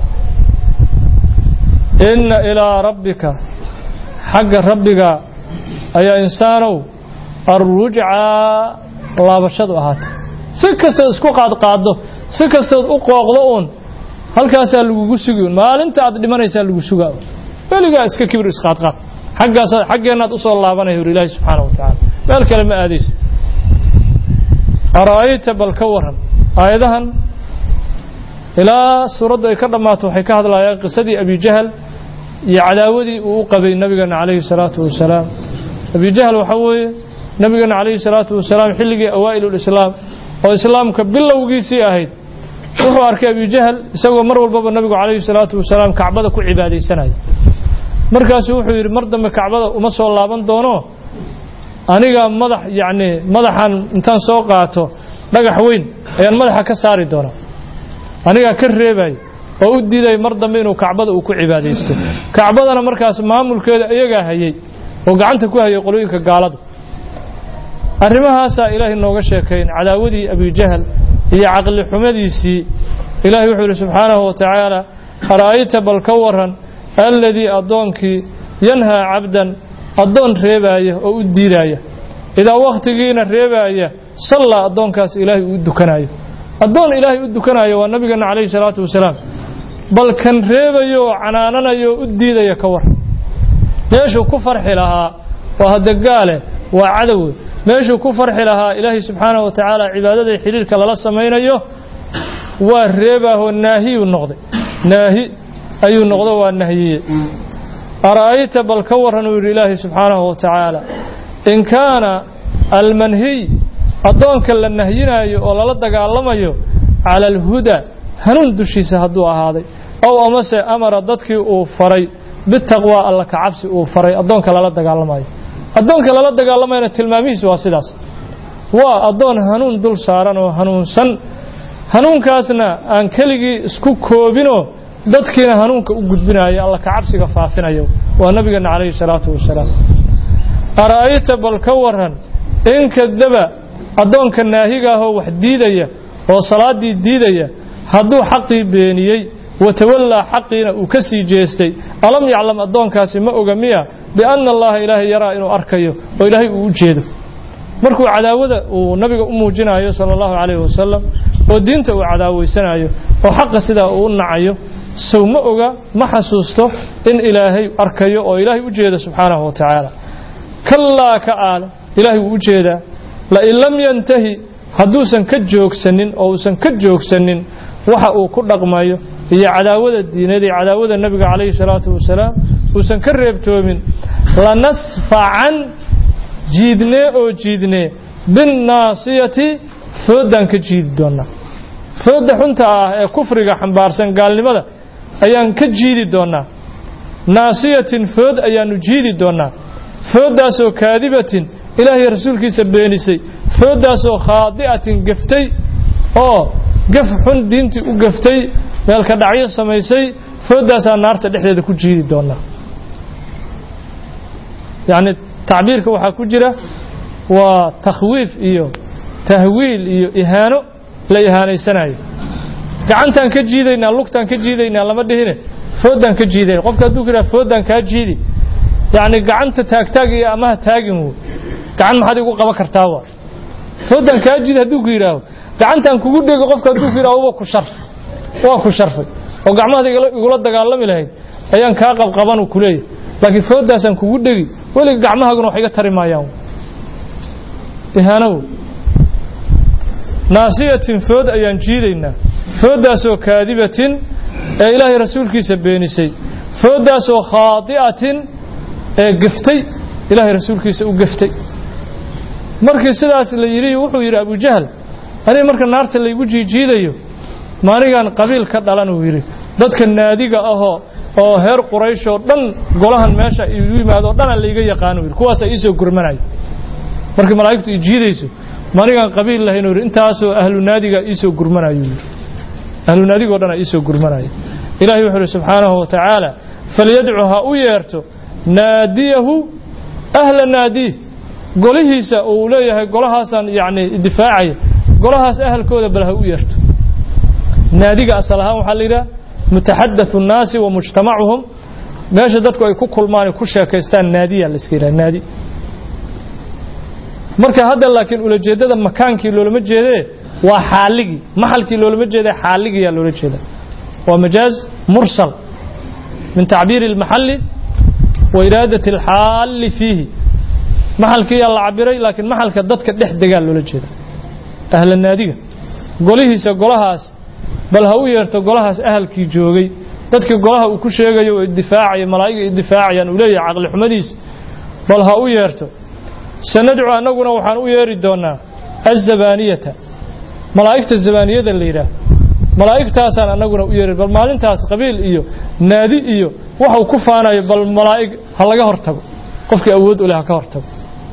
إن إلى ربك حق ربك أي إنسانو الرجعة الله بشد أهات سكست اسكو قاده سكست أقواقضون هل كاسا لغو سجون ما أنت عدد من يسال لغو سجون فلقى اسك كبر اسقاط قات حقنا تصل الله بنا يوري الله سبحانه وتعالى بالكلمة هذه أرأيت بالكورا أيضا إلى سورة كرمات وحكاها الله قصدي أبي جهل يعداودي وقبل نبينا عليه الصلاة والسلام أبي جهل وحوي نبينا عليه الصلاة والسلام حلقي أوائل الإسلام والإسلام كبلا وقيسي أهيد وهو أركي أبي جهل سوى مروا البابا النبي عليه الصلاة والسلام كعبده كعبادي سنة مركز وحوي مردم كعبده ومسوا الله بن دونه أنيقا مدح يعني مدحا انتان سوقاته لقى حوين يعني مدحا كساري دونه أنيقا كريباي oo u diiday mar dambe inuu kacbada uu ku cibaadeysto kacbadana markaas maamulkeeda iyaga hayay oo gacanta ku hayay qolooyinka gaalada arrimahaas ilaahay nooga sheekeen cadaawadii Abi Jahl iyo aqli xumadiisi ilaahay wuxuu subhanahu wa ta'ala araayta bal kawaran alladhi adonki yanha 'abdan adon reebaya oo u diiraya ida waqtigiina reebaya salla adonkaas ilaahay u dukanayo adon ilaahay u dukanayo waa nabigeena kaleey salaatu wasalaam bal kan reebayo canaananayo u diidaya ka war meeshu ku farxi lahaa waa hadagaale waa cadow meeshu ku farxi lahaa ilaahay subhanahu wa ta'ala cibaadada xiriirka lala sameeyo waa reebaho naahi u noqday naahi ayuu noqdo waa nahyiye araayta bal ka waran ilaahay subhanahu wa ta'ala in kana al manhi adoonka la nahyinayo oo lala dagaalamayo ala al huda hanun dushiisa haduu ahaaday oo amase amara dadkii uu faray bitaqwa alla ka cabsi uu faray adoonka lala dagaalamayna tilmaamihiisu waa sidaas waa adoon hanun dul saaran oo hanuunsan hanuunkaasna aan keligii isku koobino dadkiina hanuunka u gudbinayo alla ka cabsiga faafinayo waa nabigeena kaleey salaatu wasalaam araayta bal ka waran in kadaba adoonka naahiga ah wax diidaya oo salaadii diidaya hadduu xaqii beeniyey watawallaa xaqiina uu ka sii jeestay alam yaclam addoonkaasi ma oga miya bianna allaha ilaahay yaraa inuu arkayo oo ilaahay uu u jeedo markuu cadaawada uu nabiga u muujinayo sallallahu alayhi wasallam oo diinta uu cadaaweysanayo oo xaqa sidaa uu nacayo sow ma oga ma xasuusto in ilaahay arkayo oo ilaahay u jeedo subxaanahu wa tacaala kallaa ka aala ilaahay wuu u jeedaa la in lam yantahi hadduusan ka joogsanin oo uusan ka joogsanin waxa uu ku dhaqmayo iyo cadaawada diineed iyo cadaawada nabiga calayhi salaatu wasalaam uusan ka reebtoomin lanasfacan jiidnee oo jiidnee binnaasiyati foodaan ka jiidi doonaa fooda xunta ah ee kufriga xambaarsan gaalnimada ayaan ka jiidi doonaa naasiyatin food ayaanu jiidi doonaa foodaasoo kaadibatin ilaahay rasuulkiisa beenisay foodaasoo khaadi'atin gaftay oo gaf xun diintii u gaftay meelka dhacyo samaysay foodaasaa naarta dhexdeeda ku jiidi doonaa yacni tacbiirka waxaa ku jira waa takhwiif iyo tahwiil iyo ihaano la ihaanaysanayo gacantaan ka jiidaynaa lugtaan ka jiidaynaa lama dhihine foodaan ka jiidayna qofka hadduu ku yidhaha foodaan kaa jiidi yacni gacanta taagtaag iyo amaha taagin wo gacan maxaad igu qaban kartaa waa foodaan kaa jiidi hadduu ku yidhaaho gacantaan kugu dhego qofka hadduu ku yidhaho waa ku sharfay oo gacmahaada igula dagaalami lahayd ayaan kaa qabqaban ku leeyahay laakiin foodaasaan kugu dhegi weliga gacmahaaguna wax iga tari maayaan ihaanow naasiyatin food ayaan jiidaynaa foodaasoo kaadibatin ee ilaahay rasuulkiisa beenisay foodaasoo khaadi'atin ee gaftay ilaahay rasuulkiisa u gaftay markii sidaas la yidhi wuxuu yidhi abujahl aniga marka naarta laygu jiijiidayo maanigaan qabiil ka dhalan uu yidhi dadka naadiga ahoo oo heer quraysh oo dhan golahan meesha igu yimaado oo dhan layga yaqaan uu yidhi kuwaasa ii soo gurmanay markii malaa'igtu i jiidayso maanigaan qabiil lahayn uu yidhi intaasoo ahlu naadiga ii soo gurmanayo yidhi ahlu naadiga oo dhan ii soo gurmanayo ilaahay wuxuu yidhi subxaanahu wa tacaala falyadcu ha u yeerto naadiyahu ahla naadiih golihiisa uu leeyahay golahaasaan yacni difaacaya golahaas ahalkooda bal ha u yeerto naadiga asal ahaan waxaa la yidhaha mutaxadathu nnaasi wa mujtamacuhum meesha dadku ay ku kulmaan ku sheekaystaan naadiya la iska yidhaha naadi marka hadda laakiin ulajeedada makaankii loolama jeedee waa xaaligii maxalkii loolama jeedee xaaligiyaa loola jeeda waa majaaz mursal min tacbiiri almaxalli wa iraadati alxaalli fiihi maxalkiiyaa la cabiray laakiin maxalka dadka dhex degaa loola jeeda ahla naadiga golihiisa golahaas bal ha u yeerto golahaas ahalkii joogay dadkii golaha uu ku sheegayo oo idifaacayo malaa'iga idifaacayaan uu leeyahay caqli xumadiisa bal ha u yeerto sanadcu annaguna waxaan u yeeri doonaa azabaniyata malaa'igta zabaniyada la yidhaah malaa'igtaasaan annaguna u yeeri bal maalintaas qabiil iyo naadi iyo waxa uu ku faanayo bal malaa'ig ha laga hortago qofkii awood u leh ha ka hortago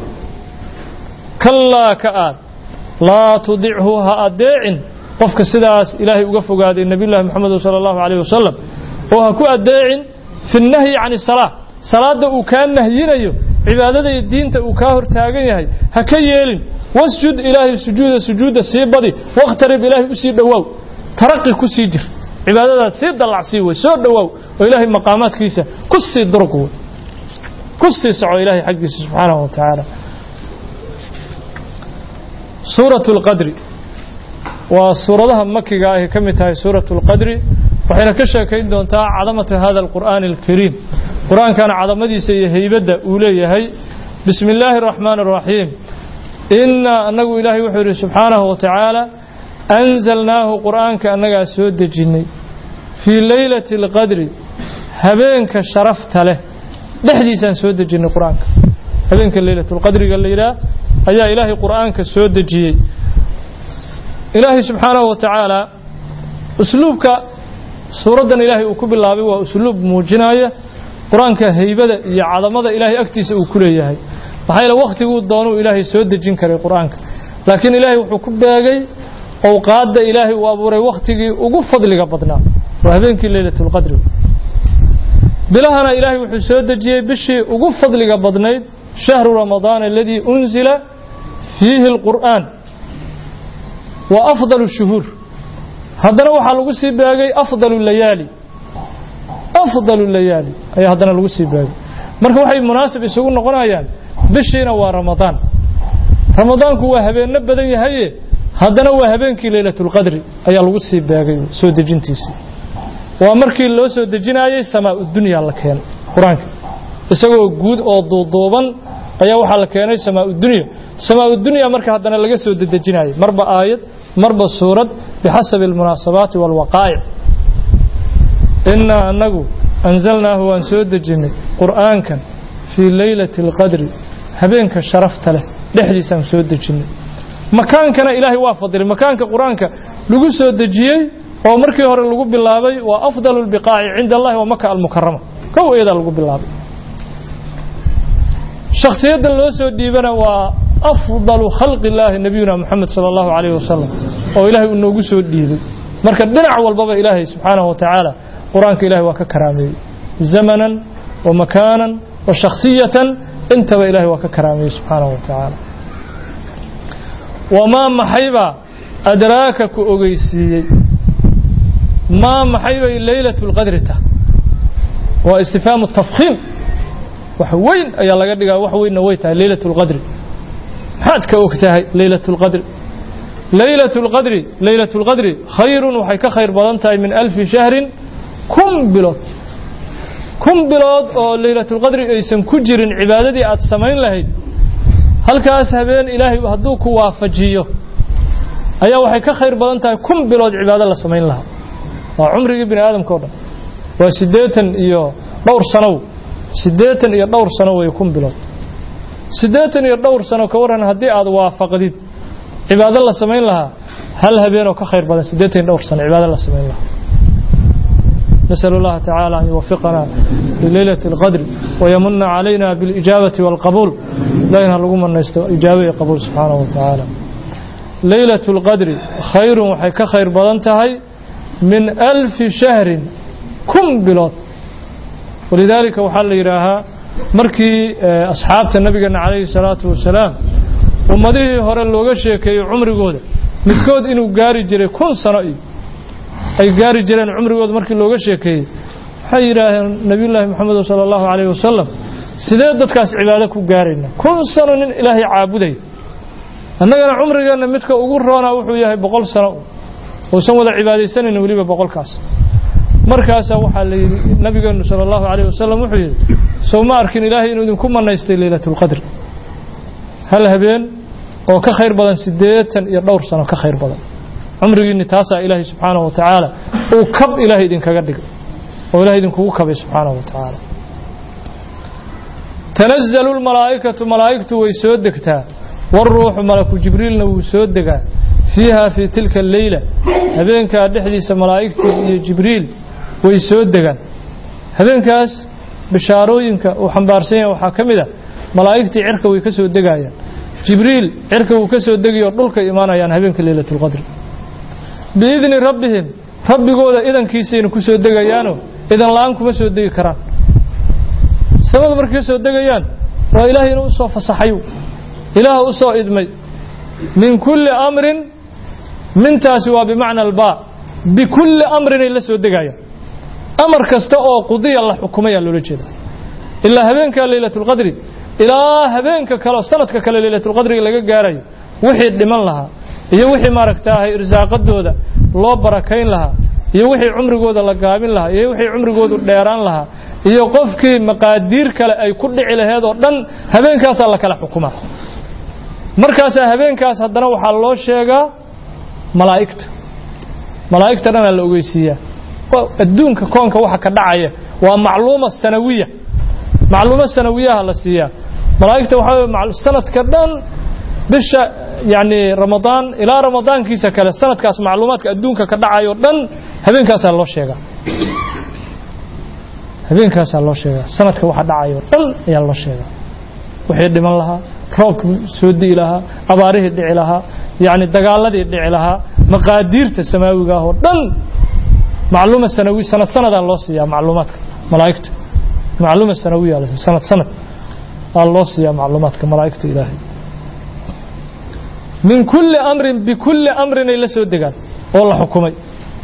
kallaa ka aad laa tudichu ha adeecin qofka sidaas ilaahay uga fogaaday nabiyullaahi maxamed sallallahu alayhi wasallam oo ha ku adeecin fi nahyi can salaa salaada uu ka nahyinayo cibaadada iyo diinta uu ka hortaagan yahay ha ka yeelin wasjud ilaahi sujuuda sii badi waqtarib ilaahi u sii dhawaaw taraqi ku sii jir cibaadada sii dalacsi way soo dhawaaw oo ilaahi maqaamaadkiisa ku sii durq ku sii soco ilaahi xaqiisa subhanahu wa ta'ala suuratul qadri waa suuradaha makiga ah ka mid tahay suuratul qadri waxayna ka sheekayn doontaa cadamada hada alqur'aan alkariim quraankan cadamadiisa iyo heybada uu leeyahay bismillaahir rahmaanir rahiim inna anagu ilaahi wuxuu yiri subhanahu wa ta'ala anzalnaahu quraanka anaga soo dejinay fi laylatil qadri habeenka sharafta leh dhexdiisaan soo dejinay quraanka habeenka laylatul qadriga la yiraahdo ayaa ilaahi quraanka soo dejiyay ilaahi subhanahu wa ta'ala usluubka suuradan ilaahi uu ku bilaabay waa usluub muujinaya quraanka heybada iyo cadamada ilaahi agtiisa uu ku leeyahay waxa ila waqtigu doonuu ilaahi soo dejin karay quraanka laakiin ilaahi wuxuu ku beegay awqaadda ilaahi uu abuuray waqtigii ugu fadliga badnaa waa habeenkii laylatul qadri bilahana ilaahi wuxuu soo dejiyay bishii ugu fadliga badnayd shahru ramadaan alladii unzila fiihi alqur'aan wa afdalu shuhur haddana waxaa lagu sii baagay afdalu layaali ayaa haddana lagu sii baagay marka waxay munaasib isugu noqonayaan bishiina waa ramadaanku waa habeenno badan yahaye haddana waa habeenkii laylatul qadri ayaa lagu sii baagay soo dejintiisii waa markii loo soo dejinayay samaa'ud dunya la keenay quraanka isagoo guud oo duuduuban ayaa waxa la keenay samaa'ud dunya marka haddana laga soo dejinayay marba aayad marba suurad bixasab almunaasabaat wal waqaa'i inna annagu anzalnaahu waan soo dejinay quraankan fi laylatil qadri habeenka sharafta leh dhexdiisaan soo dejinay makaankana ilaahay waa fadilay makaanka quraanka lagu soo dejiyay oo markii hore lagu bilaabay waa afdalul biqaa'i inda Allah wa Makkah al-Mukarrama kawayda lagu bilaabay shakhsiyada loo soo dhiibana waa afdalu khalqi Allah nabiyuna Muhammad sallallahu alayhi wasallam oo ilaahay uu noogu soo dhiibay marka dhinac walbaba ilaahay subhanahu wa ta'ala quraanka ilaahay waa ka karaameeyay zamanan wa makaanan wa shakhsiyatan intaba ilaahay waa ka karaameeyay subhanahu wa ta'ala وما محيبا أدراك كأغيسيي ما محيبا ليلة القدر واستفهام التفخيم وحوين أي الله قد قال وحوين نويتها ليلة القدر حد كأوكتها ليلة القدر ليلة القدر خير وحيك خير بلانتها من 1000 شهر كم بلاد ليلة القدر اسم كجر عبادتي أتسمين لهي halkaas habeen ilaahay haduu ku waafajiyo ayaa waxay ka khayr badan tahay kun bilood cibaado la sameyn lahaa waa umriga bini aadamka oo dhan waa 80 iyo dhowr sano way kun bilood 80 iyo dhowr sano ka waran hadii aad waafaqdid cibaado la sameyn lahaa hal habeen oo ka khayr badan 80 dhowr sano cibaado la sameyn lahaa نسأل الله تعالى أن يوفقنا لليلة القدر ويمن علينا بالإجابة والقبول لا ينهلكم أن إجابة قبول سبحانه وتعالى ليلة القدر خير وحيك خير بلانتهي من 1000 شهر كم بلاد ولذلك وحل إراها مركي أصحاب النبي عليه الصلاة والسلام ومديه هرى اللوغشي كي عمر قوله متكود إنه قاري جري كل سنة ay gaari jireen umrigooda markii looga sheekeeyay waxay yiraahdeen nabiyullaahi maxamed sallallahu alayhi wasallam sidee dadkaas cibaado ku gaarayna kun sano nin ilaahay caabuday annagana umrigeena midka ugu roona wuxuu yahay 100 sano oo san wada cibaadeysanayna waliba 100 kaas markaas waxa la yiri nabigeenu sallallahu alayhi wasallam wuxuu yiri soo ma arkin ilaahay inuu idinku manaystay leelatul qadr hal habeen oo ka khayr badan 80 iyo dhowr sano ka khayr badan عمري تاسع إلهي سبحانه وتعالى وكب إلهي دين كقدك وإلهي دين كوكب سبحانه وتعالى تنزل الملائكة ملائكة ويسودكتا والروح ملك جبريل ويسودك فيها في تلك الليلة هذين كأحدث ملائكة جبريل ويسودك هذين كاس بشاروينك وحنبارسين وحاكمده ملائكة عركة ويكسودك جبريل عركة ويكسودك يطلق إيمانا يعني هذين كليلة القدر بإذن ربهم ربي قوله إذن كيسين كسو دقيانو إذن لعنكم مسو دقي كران سبب مركسو دقيان وإلهي نؤسو فصحيو إله أسو إدمي من كل أمر من تاسوا بمعنى الباء بكل أمر إلا سو دقيان أمر كستاء قضي الله حكمي اللولجين إلا هبينك ليلة القدر إلا هبينك كلا سنتك كلا ليلة القدر إلا قاري وحيد لمن لها iyo wixii maaragtaahay irsaaqadooda loo barakayn lahaa iyo wixii umrigooda la gaabin lahaa iyo wixii umrigoodu dheeraan lahaa iyo qofkii maqaadiir kale ay ku dhici lahayd oo dhan habeenkaas la kala xukuma markaas habeenkaas haddana waxa loo sheegaa malaa'ikta dhan la ogeysiiyaa adduunka koonka waxa ka dhacaya waa macluumaad sanawiya la siiyaa malaa'ikta waxa sanadka dhan bisha يعني رمضان إلى رمضان كيسا كلا سنة كاس معلومات كأدونك كدعايو دن هبين كاس الله شيغا هبين كاس الله شيغا سنة كواحد دعايو دن يا الله شيغا وحيد من لها روبك سودي لها أباريه الدعي لها يعني الدقالة الدعي لها مقادير السماوي قاهو دن معلومة سنوية سنة الله سيا معلوماتك ملائكة معلومة سنوية سنة الله سيا معلوماتك ملائكة إلهي من كل أمر بكل أمر إلا سودقان والله حكمي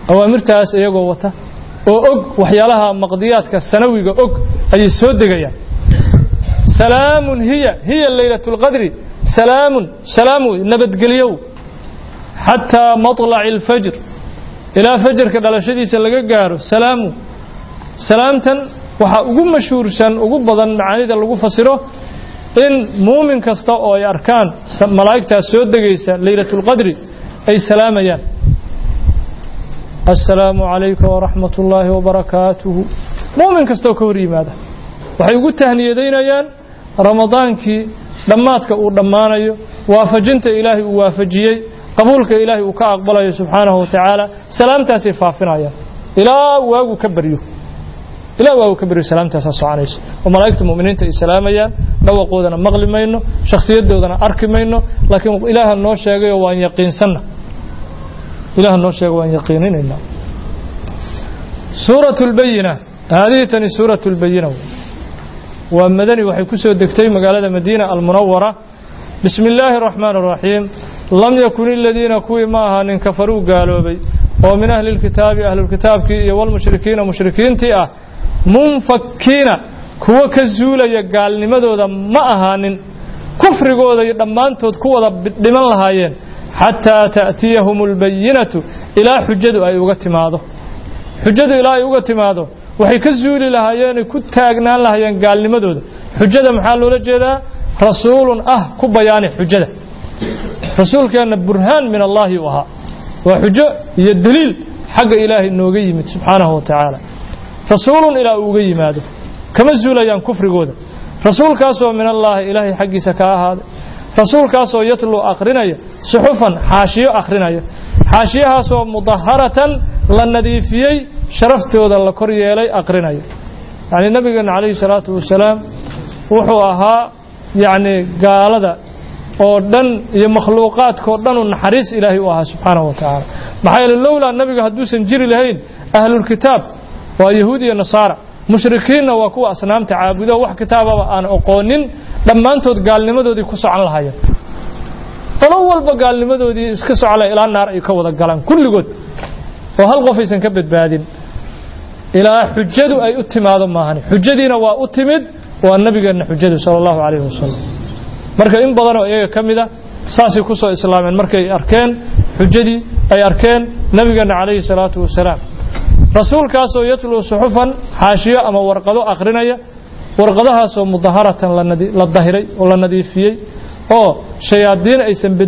awaamirtaas iyagoo wata oo og waxyaalaha maqdiyaadka sanawiga og ay soo degayaan salaamun hiya laylatul qadri salaamu nabadgeliyo hatta matla'il fajr ila fajrka dhalashadiisa laga gaaro salaamtan waxa ugu mashhuursan ugu badan macaanida lagu fasiro in muumin kasta oo ay arkaan malaa'igta soo degaysa laylatul qadri ay salaamayaan assalaamu alaykum wa rahmatullahi wa barakatuh muumin kasta oo ka hor yimaada waxay ugu tahniyadeynayaan ramadaankii dhamaadka uu dhamaanayo waafajinta ilaahay uu waafajiyay qabuulka ilaahay uu ka aqbalayo subhanahu wa ta'ala salaamtaasi faafinayaan ilaa waagu ka bariyo salaamtaas soconayso oo malaa'ikta muuminiinta ay salaamayaan dhawaqoodana maqli mayno shakhsiyadoodana arki mayno laakiin ilaaha noo sheegay oo waan yaqiinsanna suuratul bayina hadii tani suuratul bayina waa madani waxay ku soo degtay magaalada Madiina al-Munawwara bismillaahir rahmaanir rahiim lam yakun alladheena kuwi ma ahanin kafaru gaaloobay oo min ahlil kitaabki iyo wal mushrikiintii ah munfakina kuwa ka zuulaya gaalnimadooda ma ahaanin kufrigooda iyo dhamaantood ku wada dhiman lahaayeen hatta ta'tiyahumul bayyinatu ila hujjadu ay uga timaado waxay ka zuuli lahaayeen ku taagnaan lahaayeen gaalnimadooda hujjada maxaa loola jeedaa rasuulun ku bayaani hujjada rasuulkeena burhaan min Allah waha wa hujjo iyo daliil xagga ilaahay nooga yimid subhanahu wa ta'ala rasuulun ila uga yimaado kama zuulayaan kufrigooda rasuulkaasoo min Allah ilaahay xaqiisa ka ahaaday rasuulkaasoo yatlu aqrinaya suhufan haashiyo aqrinaya haashiyahaasoo mudahharatan la nadiifiyay sharaftooda la kor yeelay aqrinaya yani nabigeena kaleey salaatu wasalaam wuxuu ahaa yani gaalada oo dhan iyo makhluuqaadka oo dhan naxariis ilaahay u ahaa subhanahu wa ta'ala maxay lawla nabiga haduusan jiri lahayn ahlul kitaab waa yahuud iyo nasaara mushrikiinna waa kuwa asnaamta caabudo wax kitaababa aan aqoonin dhamaantood gaalnimadoodii ku socon lahaayeen qolo walba gaalnimadoodii iska soclay ilaa naar ay ka wada galaan kulligood oo hal qof aysan ka badbaadin ilaa xujjadu ay u timaado maahani xujjadiina waa u timid waa nabigeena xujjadu sallallahu alayhi wasallam marka in badan oo iyaga kamida saasi ku soo islaameen markay arkeen xujjadii ay arkeen nabigeena kaleey salaatu wasalaam rasuulkaasoo yatlu suhufan haashiyo ama warqado aqrinaya warqadahaasoo mudahharatan la dahiray oo la nadiifiyay oo shayaadiin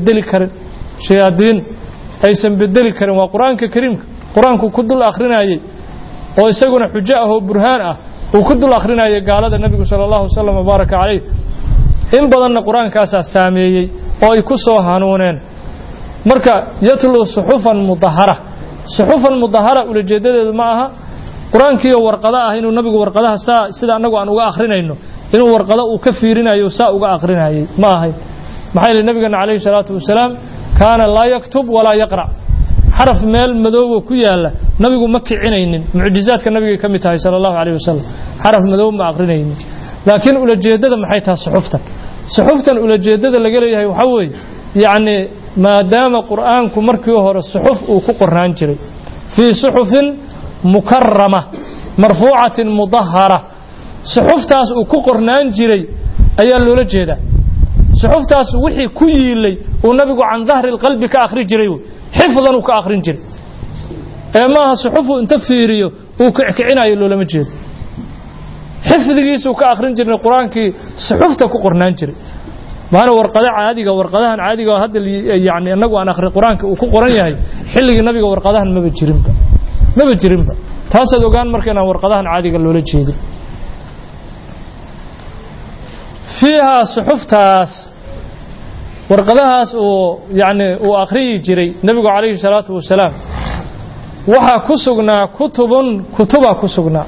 aysan bedeli karin waa quraanka kariimka quraanku ku dul aqrinayay oo isaguna xujo ah oo burhaan ah uu ku dul aqrinayay gaalada nabiga sallallahu alayhi wasallam baraka alayhi in badanna quraankaas saameeyay oo ay ku soo hanuuneen marka yatlu suhufan mudahhara ulajeedadeedu ma aha quraankiyo warqada ah inuu nabigu warqadaha sida anagu aan uga aqrinayno inuu warqada uu ka fiirinayo uga aqrinayay ma ahay maxay nabigeena kaleey salaatu wasalaam kaana la yaktub wala yaqra xaraf meel madow ku yaala nabigu ma kicinaynin mucjizaadka nabiga kamid tahay sallallahu alayhi wasallam xaraf madow ma aqrinaynin laakiin ulajeedada maxay tahay suxuftan ulajeedada laga leeyahay waxa weey yaani maadaama quraanku markii hore suxuf uu ku qornaan jiray fi suxufin mukarrama marfuu'atin mudahhara suxuftaas uu ku qornaan jiray ayaa loola jeedaa suxuftaas wixii ku yiilay oo nabigu can dhahri qalbi ka akhri jiray xifdan uu ka akhrin jiray ma suxufu inta fiiriyo uu ka kicinayo loolama jeedo xifdigiisu ka akhrin jiray quraankii suxufta ku qornaan jiray maana warqadahan caadiga hadda yaani anagu aan akhri quraanka uu ku qoran yahay xilligii nabiga warqadahan maba jirinba taasad ogaan markana warqadahan caadiga loola jeedo fiha suhuftaas warqadahaas oo yaani uu akhriyi jiray nabiga kaleey salaatu wasalaam waxa ku sugnaa kutuba ku sugnaa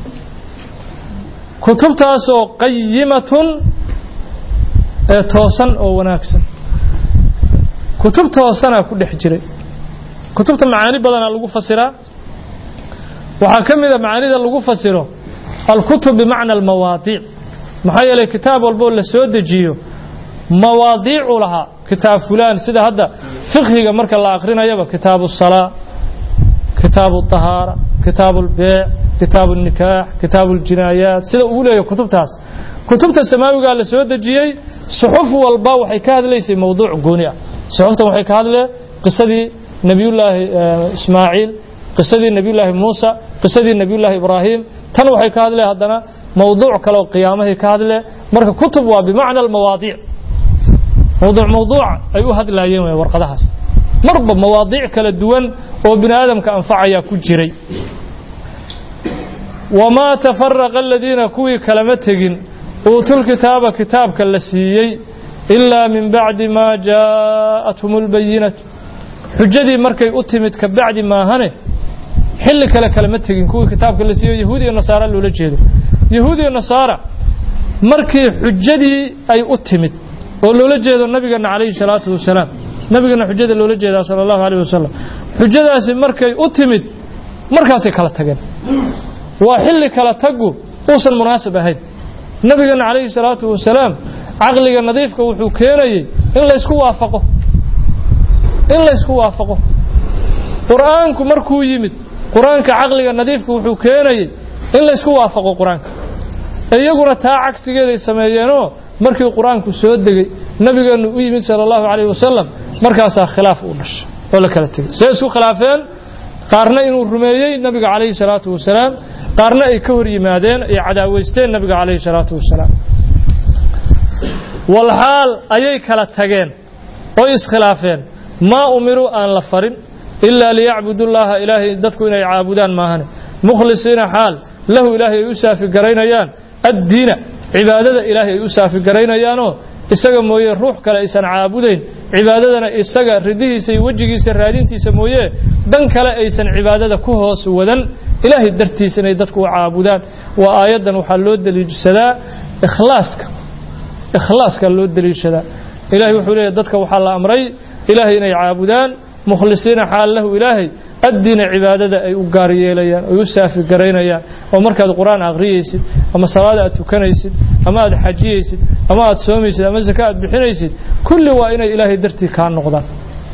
kutubtaas oo qayyimatun toosan oo wanaagsan kutub toosana ku dhex jiray kutubta macaani badan lagu fasiraa waxa kamida macaanida lagu fasiro al-kutub bimaana al-mawaadi' maxay yeelay kitaab walbo la soo dejiyo mawaadi'u laha kitaab fulan sida hadda fiqhiga marka la aqrinayaba kitaabu salaa كتاب الطهارة كتاب البيع كتاب النكاح كتاب الجنايات سيدا أولى كتبت السماوي قال لسود الجيي صحف والبا وحي كهذا ليس موضوع قونية صحفته وحي كهذا قصة نبي الله إسماعيل قصة نبي الله موسى قصة نبي الله إبراهيم تنو وحي كهذا هذا موضوع كلو قيامه كهذا مرك كتب وبمعنى المواضيع موضوع أيها هذا لا يوم ورقدهاس مربى مواضيع كلا الدول وبن آدم كأنفع يا كجري وما تفرق الذين كوي كلمتهم أوتوا الكتاب كتاب كالسيي إلا من بعد ما جاءتهم البينة حجدي مركي أتمت كبعد ما هنه حل كلمتهم كوي كتاب كالسيي يهودي والنصارى اللي لجهده يهودي والنصارى مركي حجدي أي أتمت ولو لجهده النبي عليه الصلاة والسلام نبينا حجده لو لجهده صلى الله عليه وسلم حجداas markay u timid markaasay kala tageen waa xilli kala tagu uusan munaasab ahayn nabigana calayhi salaatu wasalaam aqliga nadiifka wuxuu keenayay in la isku waafaqo quraanku markuu yimid quraanka aqliga nadiifka wuxuu keenayay in la isku waafaqo quraanka iyaguna taa cagsigeeday sameeyeenoo markii quraanku soo degay nabigana u yimid sallallahu alayhi wasallam markaas khilaaf u dhashay oo la kala tagay say isku khilaafeen qaarna inuu rumeeyay nabiga calayhi salaatu wasalaam qaarna ay ka hor yimaadeen ay cadaaweysteen nabiga calayhi salaatu wasalaam wal hal ayay kala tageen oo iskhilaafeen ma umiru aan la farin illa liya'budullaha ilaahi dadku inay caabudaan maahane mukhlisiina hal lahu ilaahi u saafi garaynayaan ad-diina cibaadada ilaahi u saafi garaynayaano isaga mooyee ruux kale aysan caabudeyn cibaadadana isaga ridihiisa iyo wajigiisa raadintiisa mooyee dan kale aysan cibaadada ku hoos wadan ilaahi dartiisa inay dadku caabudaan waa aayadan waxa loo daliishadaa ikhlaaska loo daliishadaa ilaahi wuxuu leeyahay dadka waxa la amray ilaahi inay caabudaan mukhlisiina xaalahu ilaahi الدين عبادة أي أقاريليا ويسافر قرينيا ومركز القرآن أغريسي أما صلاة أتوكنيسي أما أدحجيسي أما أتصوميسي أما زكاة بحنيسي كل وإن إلهي درتي كان نقضان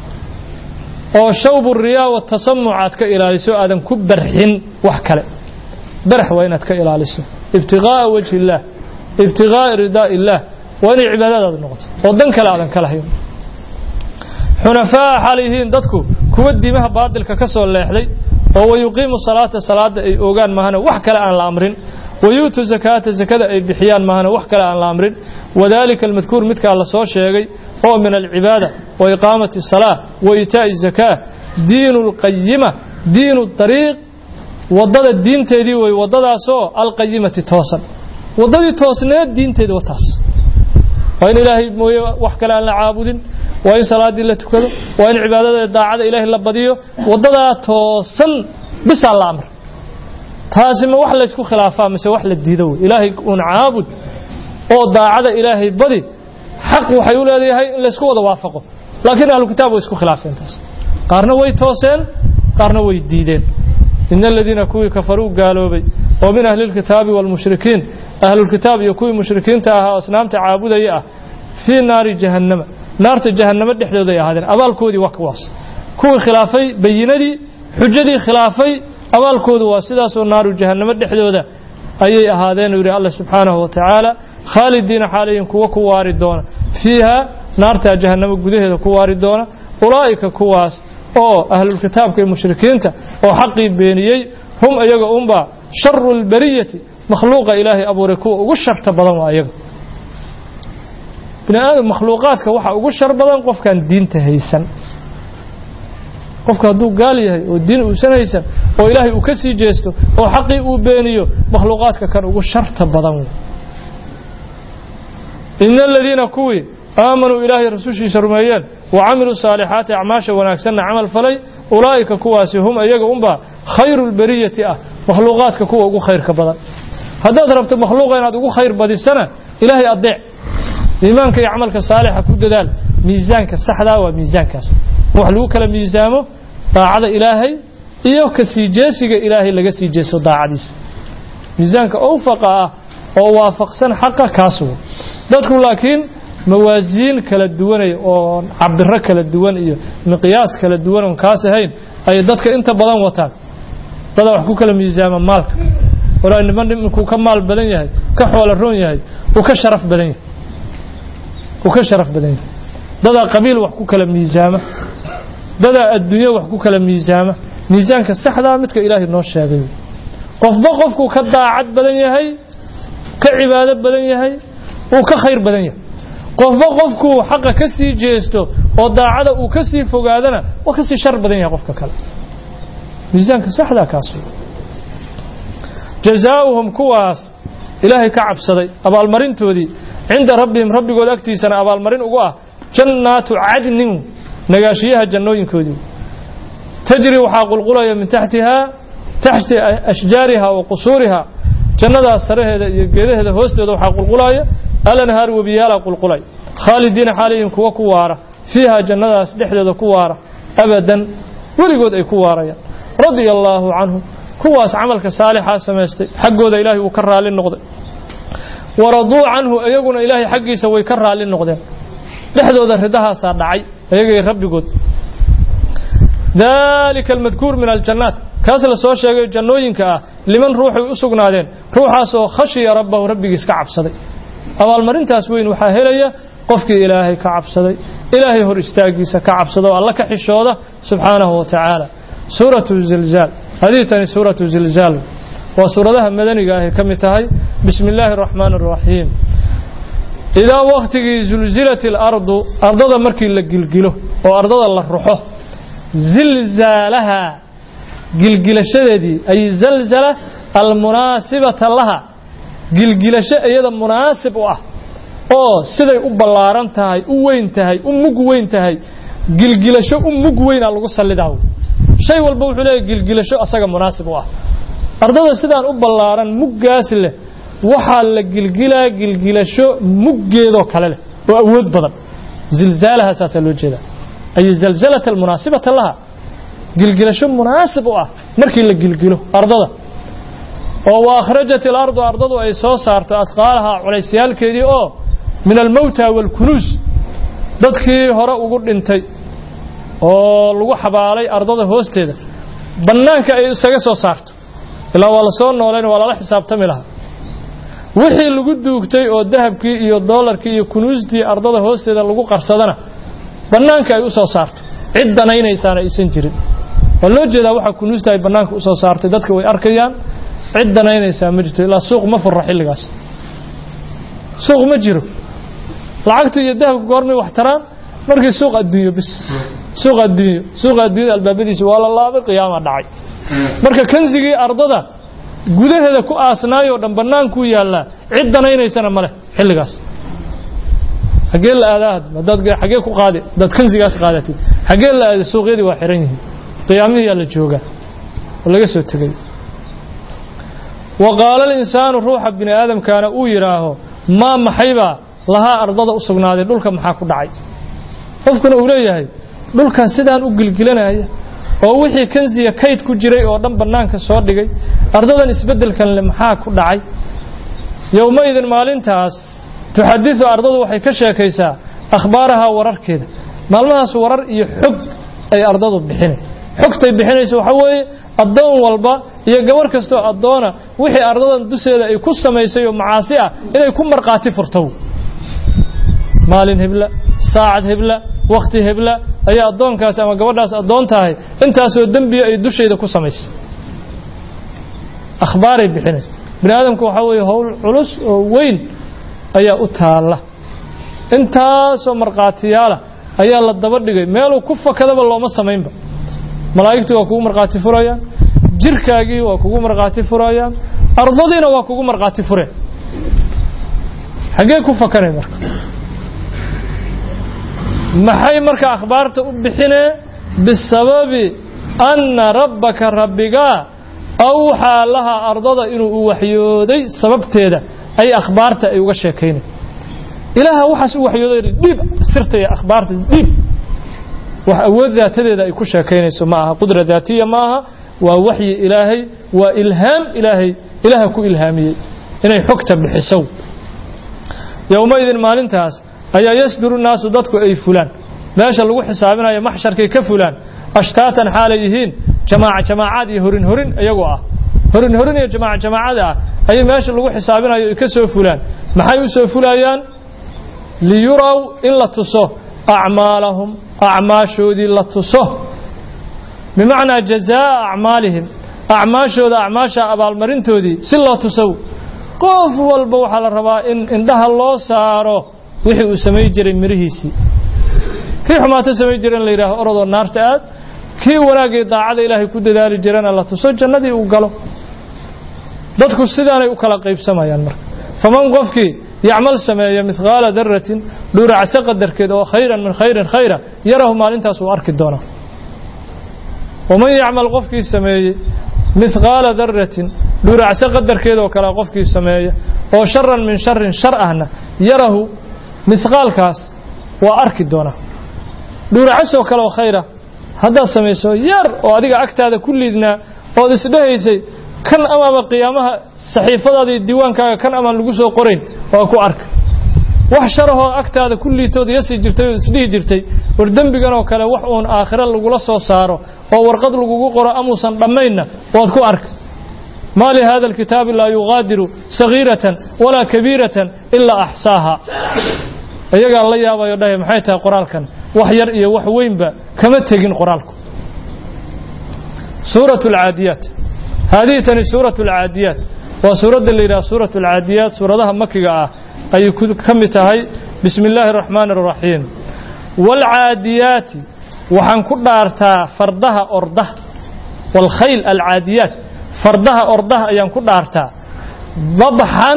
وشوب الرياء والتصمعات كإلاليسو آدم كبرحين وحكلا برح وإنتك إلاليسو ابتغاء وجه الله ابتغاء رداء الله وإن عبادة هذا النقطة وضن كلا آدم كلا يوم حنفاء حاليهين ددكو كودي مها باطلka ka soo leexday oo yuqiimu salaata ay ogaan mahana wax kale aan la amrin wayutu zakada ay bixiyaan mahana wax kale aan la amrin wadaalika almadkuur midka la soo sheegay oo min alibada wa iqamati salah wa itaa'i zakah diinul qayyima diinut tariiq wadada diinteedii way wadadaasoo alqayyimati toosan wadadii toosneed diinteedii wataas waa in ilaahay mooye wax kale aan la caabudin وإن صلاة الله تكذب وإن عبادة الداعة إله الله بديه وضدا توصل بس على الأمر تاسم وحلا يسكو خلافة مثل وحلا الديدو إلهي يكون عابد أو داعة إلهي بدي حق وحيول هذه اللي يسكو وافقه لكن أهل الكتاب يسكو خلافين تاس قارنا وي توصل قارنا وي الديدين إن الذين كفروا قالوا بي ومن أهل الكتاب والمشركين أهل الكتاب يكون مشركين تاها أصنام تعابد إياه في نار جهنم نار جهنم دحدودا يهادن abaalkoodi waa kuwaas kuwa khilaafay bayinadii xujadii khilaafay abaalkoodu waa sidaas oo naaru jahannam dhexdooda ayay ahaadeen yiri Allah subhanahu wa ta'ala khalidina halayn kuwa ku waari doona fiha naarta jahannam gudaheeda ku waari doona ulaa'ika kuwaas oo ahlul kitaabka mushrikiinta oo xaqi beeniyay hum ayaga umba sharrul bariyati makhluuqa ilaahi abuuriku ugu sharta badan waa ayaga بناء المخلوقات كوحة وقول شربان قف كان دين تهيسن قف كهدو قال يهي والدين وسن هيسن وإلهي وكسي جيستو وحقي وبينيو مخلوقات كان وقول شرط بدن إن الذين كوي آمنوا إلهي رسوشي شرميان وعملوا الصالحات أعماشا ونكسن عمل فلي أولئك كواسي هم أيقا أمبا خير البرية مخلوقات كوى وقول خير كبدن هذا ضربت مخلوقين هذا وقول خير بدي السنة إلهي أضيع إيمانك يعملك صالح كل ذال ميزانك الصحة وميزانك وحلو كلا ميزانه طاعة إلهي إيوه كسيجاسك إلهي لقى سيجاس وضاعديس ميزانك أوفق أو وافق سن حقا كاسو دادكم لكن موازين كلا الدوان أو عبد الرك كلا الدوان مقياس كلا الدوان كاسهين أي دادك أنت بلان وطاق dada wax ku kala miisaama maalka wala nimanku ka maal badan yahay ka xoolo roon yahay oo ka sharaf badan yahay dada qabiil wax ku kala miisaama dada adduunyo wax ku kala miisaama miisaanka saxda midka ilaahay noo sheegay qofba qofku ka daacad badan yahay ka cibaado badan yahay oo ka khayr badan yahay qofba qofku xaqa ka sii jeesto oo daacada uu ka sii fogaadana waa ka sii shar badan yahay qofka kale miisaanka saxda kaas jazaa'uhum kuwaas ilaahay ka cabsaday abaalmarintoodii cinda rabbihim rabbigood agtiisana abaalmarin ugu ah jannaatu cadnin nagaashiyaha jannooyinkoodii tajri waxaa qulqulaya min taxti ashjaariha wa qusuuriha jannadaas saraheeda iyo geedaheeda hoosteeda waxaa qulqulaya alanhaar wabiyaala qulqulay khaalidiina xaaliyin kuwa ku waara fiiha jannadaas dhexdeeda ku waara abadan weligood ay ku waarayaan radia allaahu canhum kuwaas camalka saalixa samaystay xaggooda ilaahay uu ka raali noqday waraduu canhu iyaguna ilaahay xaggiisa way ka raali noqdeen dhexdooda ridahaasaa dhacay iyagay rabbigood dalika almadkuur min aljannaat kaas la soo sheegay jannooyinka ah liman ruuxay u sugnaadeen ruuxaasoo khashiya rabbahu rabbigiis ka cabsaday abaalmarintaas weyn waxaa helaya qofkii ilaahay ka cabsaday ilaahay hor istaagiisa ka cabsado alla ka xishooda subxaanahu wa tacaala suuratu zilzaal hadii tani suuratu zilzaal waa suuradaha madaniga ah ka mid tahay bismillaahi raxmaani raxiim idaa waqtigii zulzilatil ardu ardada markii la gilgilo oo ardada la ruxo zilzaalaha gilgilashadeedii ay zalzala almunaasibata laha gilgilasho iyada munaasib u ah oo siday u ballaaran tahay u weyn tahay u mug weyn tahay gilgilasho u mug weyn lagu salidaa shay walba wuxuu leeyahay gilgilasho asaga munaasib u ah ardada sidaan u ballaaran muggaas leh waxa la gilgilasho muggeedo kale leh oo awood badan zilzaalaha saasa loo jeeda ay zalzalata almunaasibata laha gilgilasho munaasib u ah markii la gilgilo ardada oo akhrajat al-ardu ardadu ay soo saarto asqaalaha culaysyaalkeedii oo min al-mawta wal-kunuz dadkii hore ugu dhintay oo lagu xabaalay ardada hoosteeda banaanka ay isaga soo saarto ilaa waa la soo nooleen waa la xisaabtami lahaa wixii lagu duugtay oo dahabkii iyo doolarkii iyo kunuustii ardada hoosteeda lagu qarsadana banaanka ay u soo saarto cid danaynaysaana aysan jirin waa loo jeedaa waxa kunuusta ay banaanka u soo saartay dadka way arkayaan cid danaynaysaa ma jirto ilaa suuq ma furra xilligaas suuq ma jiro lacagta iyo dahabka goormay wax taraan markii suuq adduunyo bis suuq adduunyo albaabadiisa waa la laabay qiyaama dhacay marka kanzigii ardada gudaheeda ku aasnaayo dhan banaanku yaala cid danaynaysana male xilligaas xagee la aadaad dad xagee ku qaadi dad kanzigaas qaadatay xagee la aad suuqyadii waa xiran yihiin qiyaamihii la jooga laga soo tagay وقال الإنسان روح ابن آدم كان يراه ما محيبا لها أرضا أسقنادي دولك maxaa ku dhacay qofkuna uu leeyahay dhulkan sidaan u gilgilanaya oo wixii kanziga kayd ku jiray oo dhan banaanka soo dhigay ardadan isbedelkan le maxaa ku dhacay yawmaydin maalintaas tuhadithu ardadu waxay ka sheekaysaa akhbaaraha wararkeeda maalmahaas warar iyo xog ay ardadu bixinay xogtay bixinayso waxa weeye adoon walba iyo gabar kasto adoona wixii ardadan duseeda ay ku sameysay oo macaasi ah inay ku marqaati furto maalin hebla saacad hebla waqti hebla ayaa adoonkaas ama gabadhaas adoon tahay intaas oo dambiga ay dusheeda ku sameysay akhbaaray bixinay bini aadamku waxa weeye hawl culus oo weyn ayaa u taala intaas oo marqaatiyaala ayaa la daba dhigay meel uu ku fakadaba looma sameynba malaa'igtu waa kugu marqaati furayaan jirkaagii waa kugu marqaati furayaan ardadiina waa kugu marqaati fureen xagee ku fakanay marka maxay marka akhbaarta u bixinee bisababi anna rabbaka rabbiga awxa laha ardada inuu u waxyooday sababteeda ay akhbaarta ay uga sheekaynay ilaaha waxaas u waxyooday dib sirta iyo akhbaarta dib wax awood daatadeeda ay ku sheekaynayso ma aha qudra daatiya ma aha waa waxyi ilaahay waa ilhaam ilaaha ku ilhaamiyay inay xogta bixiso yawmaydin maalintaas ayaa yasduru naasu dadku ay fulaan meesha lagu xisaabinayo maxsharkay ka fulaan ashtaatan xaalayihiin jamaacad iyo horin iyagoo ah horin iyo jamaacada ah ay meesha lagu xisaabinayo ka soo fulaan maxay u soo fulayaan liyuraw in la tuso a'maalahum a'maashoodii la tuso bimaana jazaa a'maalihim a'maashooda a'maasha abaalmarintoodii si loo tuso qof walba waxa la rabaa in indhaha loo saaro wixii uu sameey jiray mirihiisi kii xumaata sameey jiray la yiraahdo orodoo naarta aad kii wanaagay daacada Ilaahay ku dadaali jirana la tuso jannadii uu galo dadku sidaanay u kala qaybsamayaan marka faman qofkii يعمل سمايا مثقال ذرة دور عسى قدركيد أو خيرا من خيرا يره ما لنتاس وأرك الدونة ومن يعمل قفكي سمايا مثقال ذرة دور عسى قدركيد أو كلا قفكي سمايا أو شرا من شر أهنا يره مثقال كاس وأرك الدونة دور عسى وكلا خيرا هذا سمايا ير وأديك أكت هذا كل إذنا أو دسبه kan ama qiyaamaha saxiifadaadii diiwaankaaga kan ama lagu soo qorayn waa ku ark wax sharaho agtaada kulliitood yasi jirtay isdii jirtay war dambigan oo kale wax uun aakhira lagu la soo saaro oo warqad lagu qoro amuusan dhameeyna waad ku ark maali hada alkitab la yughadiru saghiratan wala kabiratan illa ahsaha ayaga la yaabayo dhahay maxay tahay qoraalkan wax yar iyo wax weynba kama tagin qoraalku suuratul aadiyat هذه تاني سورة العاديات وسورة اللي سورة العاديات سورة مكية أي كم تهي بسم الله الرحمن الرحيم والعاديات وحن كل أرتا فردها أرده والخيل العاديات فردها أرده أيام كل أرتا ضبحا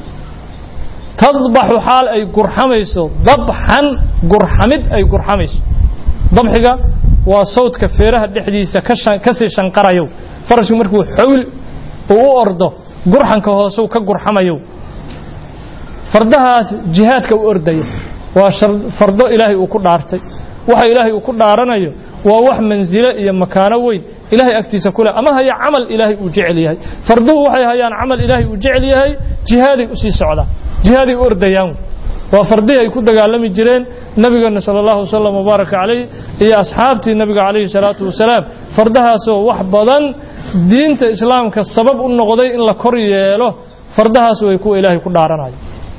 تضبح حال أي قرحميسو ضبحا قرحمد أي قرحميس ضبحك وصوت كفيرها الحديثة كسي شنقريو فرسو مركو حول او أرده قرحان كهوسو كقرحميو فردها جهاد كو أرديو وفردو إلهي وكل عارتي وحا إلهي وكل عارنيو ووح منزلة إيا مكانوين إلهي أكتيس كلها أما هي عمل إلهي وجعليهي فردو وحي هيان عمل إلهي وجعليهي جهادي أسي سعودة جهادي أرديو وفرديه يكون دغالمي جيرين نبينا صلى الله عليه وسلم وبارك عليه يا اصحابتي النبي عليه الصلاه والسلام فردها سو wax badan diinta islaamka sabab u noqday in la kor yeelo fardahaas way ku ilaahay ku dhaaranayo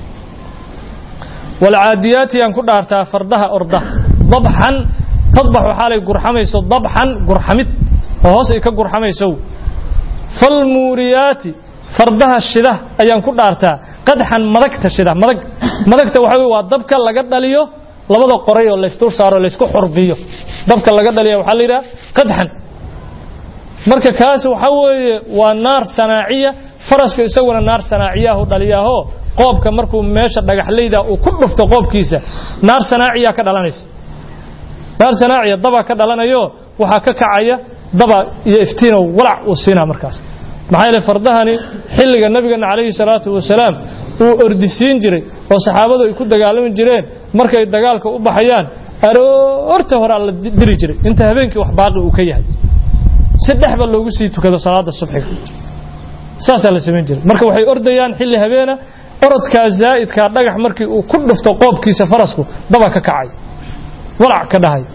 wal aadiyati aan ku dhaartaa fardaha orda dabhan tadbahu xalay gurxamayso dabhan gurxamid hoos ay ka gurxamayso fal muriyati fardaha shida ayaan ku dhaartaa qadxan madagta shida madagta waxa weey waa dabka laga dhaliyo labada qoray oo la isku saaro la isku xurbiyo dabka laga dhaliyo waxa la yiraahdaa qadxan marka kaas waxa weeye waa naar sanaaciya faraska isaguna naar sanaaciya oo dhaliyaho qoobka markuu meesha dhagaxleyda uu ku dhufto qoobkiisa naar sanaaciya ka dhalanaysa naar sanaaciya daba ka dhalanayo waxa ka kacaya daba iyo iftiin oo walac uu siina markaas maxay fardahani xilliga nabiga kaleey salaatu wasalaam uu ordisiin jiray oo saxaabadu ay ku dagaalami jireen markay dagaalka u baxayaan aroorta hore la diri jiray inta habeenkii wax baaqi uu ka yahay saddexba loogu sii tukado salaada subax saasa la sameeyay jiray marka waxay ordayaan xilli habeena orodka zaa'idka dhagax markii uu ku dhufto qoobkiisa farasku daba ka kacay walac ka dhahay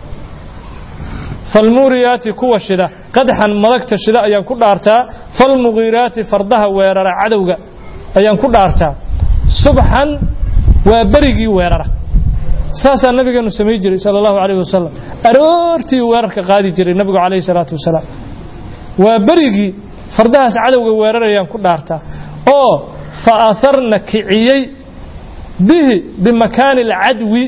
فالموريات كوا شدا قدحا ملكت شدا أيان كل أرتا فالمغيرات فردها ويرر عدوغا أيان كل أرتا صبحا وبرقي ويرر ساسا النبي كان سمي جري صلى الله عليه وسلم أرورتي ويرك قادي جري النبي عليه الصلاة والسلام وبرقي فردها عدوغا ويرر أيان كل أرتا أو فأثرن كعيي به بمكان العدو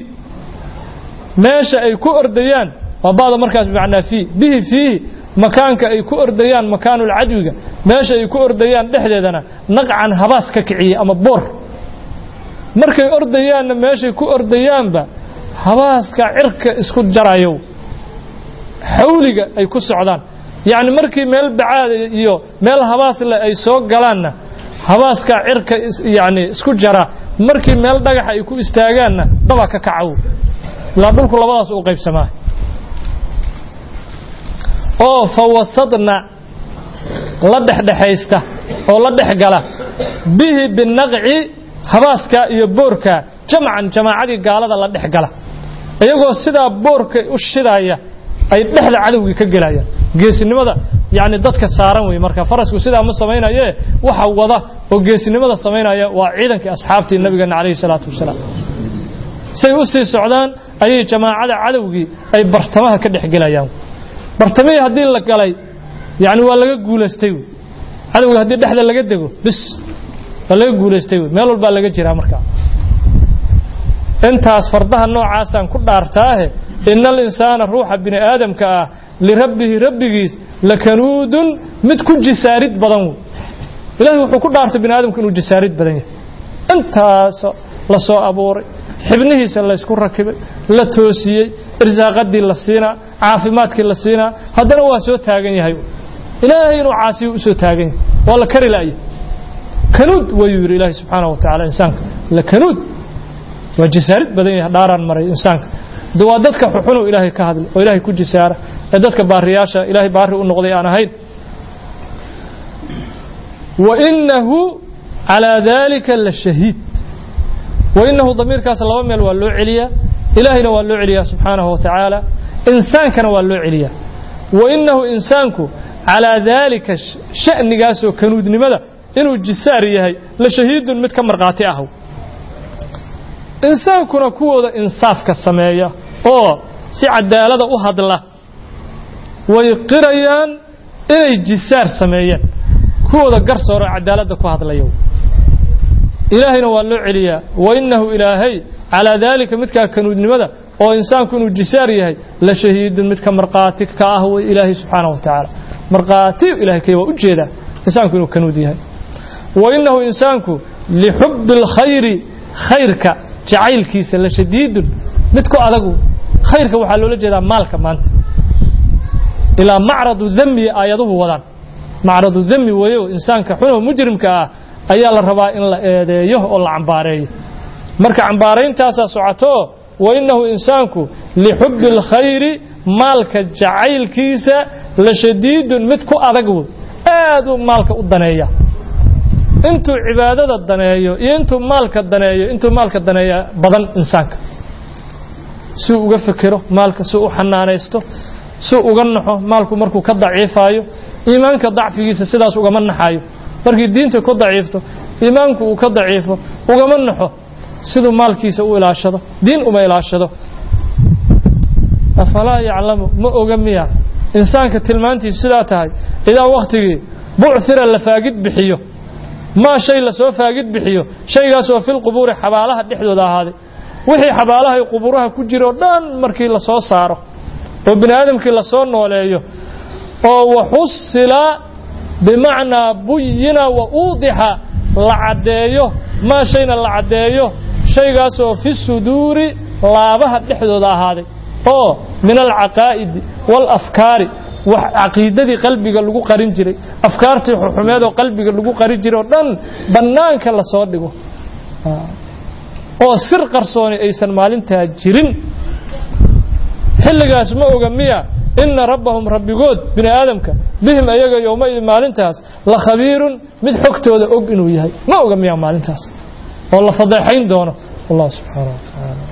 ماشا أي كؤر ديان وبعض مركز بمعنى فيه مكانك أي كؤرديان مكان العدو ماشي أي كؤرديان دحدنا نقعا هباس ككعي أما بور مركي أرديان ماشي كؤرديان با هباس كعرك اسكت جرايو حولي أي كسعدان يعني مركي ميل بعاد يو ميل هباس اللي أي سوق قلنا هباس كعرك يعني اسكت جرا مركي ميل دقح أي كو استاغان دبا ككعو لا دولك لبداس او قيب سماه oo fawasadna la dhaxdhaxaysta oo la dhaxgala bihi binaqi habaaska iyo boorka jamacadii gaalada la dhaxgala iyagoo sida boorka u shidaya ay dhexda cadowga ka galayaan geesinimada yaani dadka saaran way marka farasku sida ma sameeynaaye waxa wada oo geesinimada sameeynaya waa ciidankii asxaabtii nabiga kaleey salaatu wasalaam say u sii socdaan ayay jamaacada cadowgii ay bartamaha ka dhex galayaan bartamada hadii la galay yaani waa laga guuleystay cadawga hadii dhexda laga dago bis waa laga guuleystay meel walba laga jiraa marka intaas fardaha noocaas aan ku dhaartaahe innal insaana ruuxa bini aadamka ah li rabbihi rabbigiis lakanuudun mid ku jisaarid badan ilaahay wuxuu ku dhaartay bini aadamku inuu jisaarid badan yahay intaas la soo abuuray xibnihiisa la isku rakibay la toosiyay irsaaqadii la siina caafimaadkii la siina haddana waa soo taagan yahay ilaahay inuu caasiyo u soo taagan yahay waa la kari laayay kanuud wayuu yiri ilaahay subxaanahu wa ta'aala insaanka la kanuud وجسارت بدن داران مري إنسانك دوا دتك ححنو إلهي كهذل وإلهي كل جسارة دتك بارياشة إلهي باري النقضي أنا هين وإنه على ذلك للشهيد وإنه ضمير كاس الله ومن واللو عليا إلهي واللو عليا سبحانه وتعالى إنسان كان واللو عليا وإنه إنسانك على ذلك شأن قاسو كنود لماذا إنه جساري هي لشهيد متكمر قاطعه إنسان كنا كودا إنصاف كسمايا أو سي عدالة وهدلا ويقريان إلى جسار سمايا كودا قرصور عدالة كوهدلا يوم إلهنا والله عليا وإنه إلهي على ذلك متك كنود لماذا أو إنسان كنو جساري هي لشهيد متك مرقاتك كأهو إلهي سبحانه وتعالى مرقاتي إلهي كي وأجيدا إنسان كنو كنودي هي وإنه إنسانك لحب الخير خيرك جعيل كيس لشديد متكو أدقو خيرك وحلو لجدا مالك مانت إلى معرض الذنب آياته وضان معرض الذنب ويو إنسان كحنو مجرم أيال الرباء إلا يه الله عنباري مركع عنبارين تاسا سعته وإنه إنسانك لحب الخير مالك جعيل كيس لشديد متكو أدقو آدو مالك الدنيا انتو عبادة الدنيا انتو مالك الدنيا انتو مالك الدنيا بدن إنسانك سوء فكره مالك سوء حنانيسته سوء غنحه مالك مركو كضعيفايو إيمانك ضعفيسا سداس وغمنحايو markii diinta ku daciifto iimaanku uu ka daciifo uga manxo sidoo maalkiisa uu ilaashado diin uma ilaashado afala ya'lamu ma ogamiya insaanka tilmaantiisa sida tahay ila waqtigii bu'thira la faagid bixiyo ma shay la soo faagid bixiyo shaygaas oo fil qubuur xabaalaha dhexdooda ahaaday wixii xabaalaha iyo qubuuraha ku jiro dhan markii la soo saaro oo bini aadamkii la soo nooleeyo oo waxusila بمعنى بينا وأوضح لعديه ما شينا لعديه شيء قاسو في الصدور لابها الحدود هذه أو من العقائد والأفكار وعقيدة قلبي لغو قرين جري أفكارتي حميد وقلبي لغو قرين جري ودن بنانك الله صادقه أو سر قرصوني أيسان مالين تاجرين حلقاس ما أغمية إن ربهم ربي قود بني آدمك بهم أيها يومئذ مالنتاس لخبير من حكته وذا أقنوا يهي ما أقم يا مالنتاس والله فضيحين دونه والله سبحانه وتعالى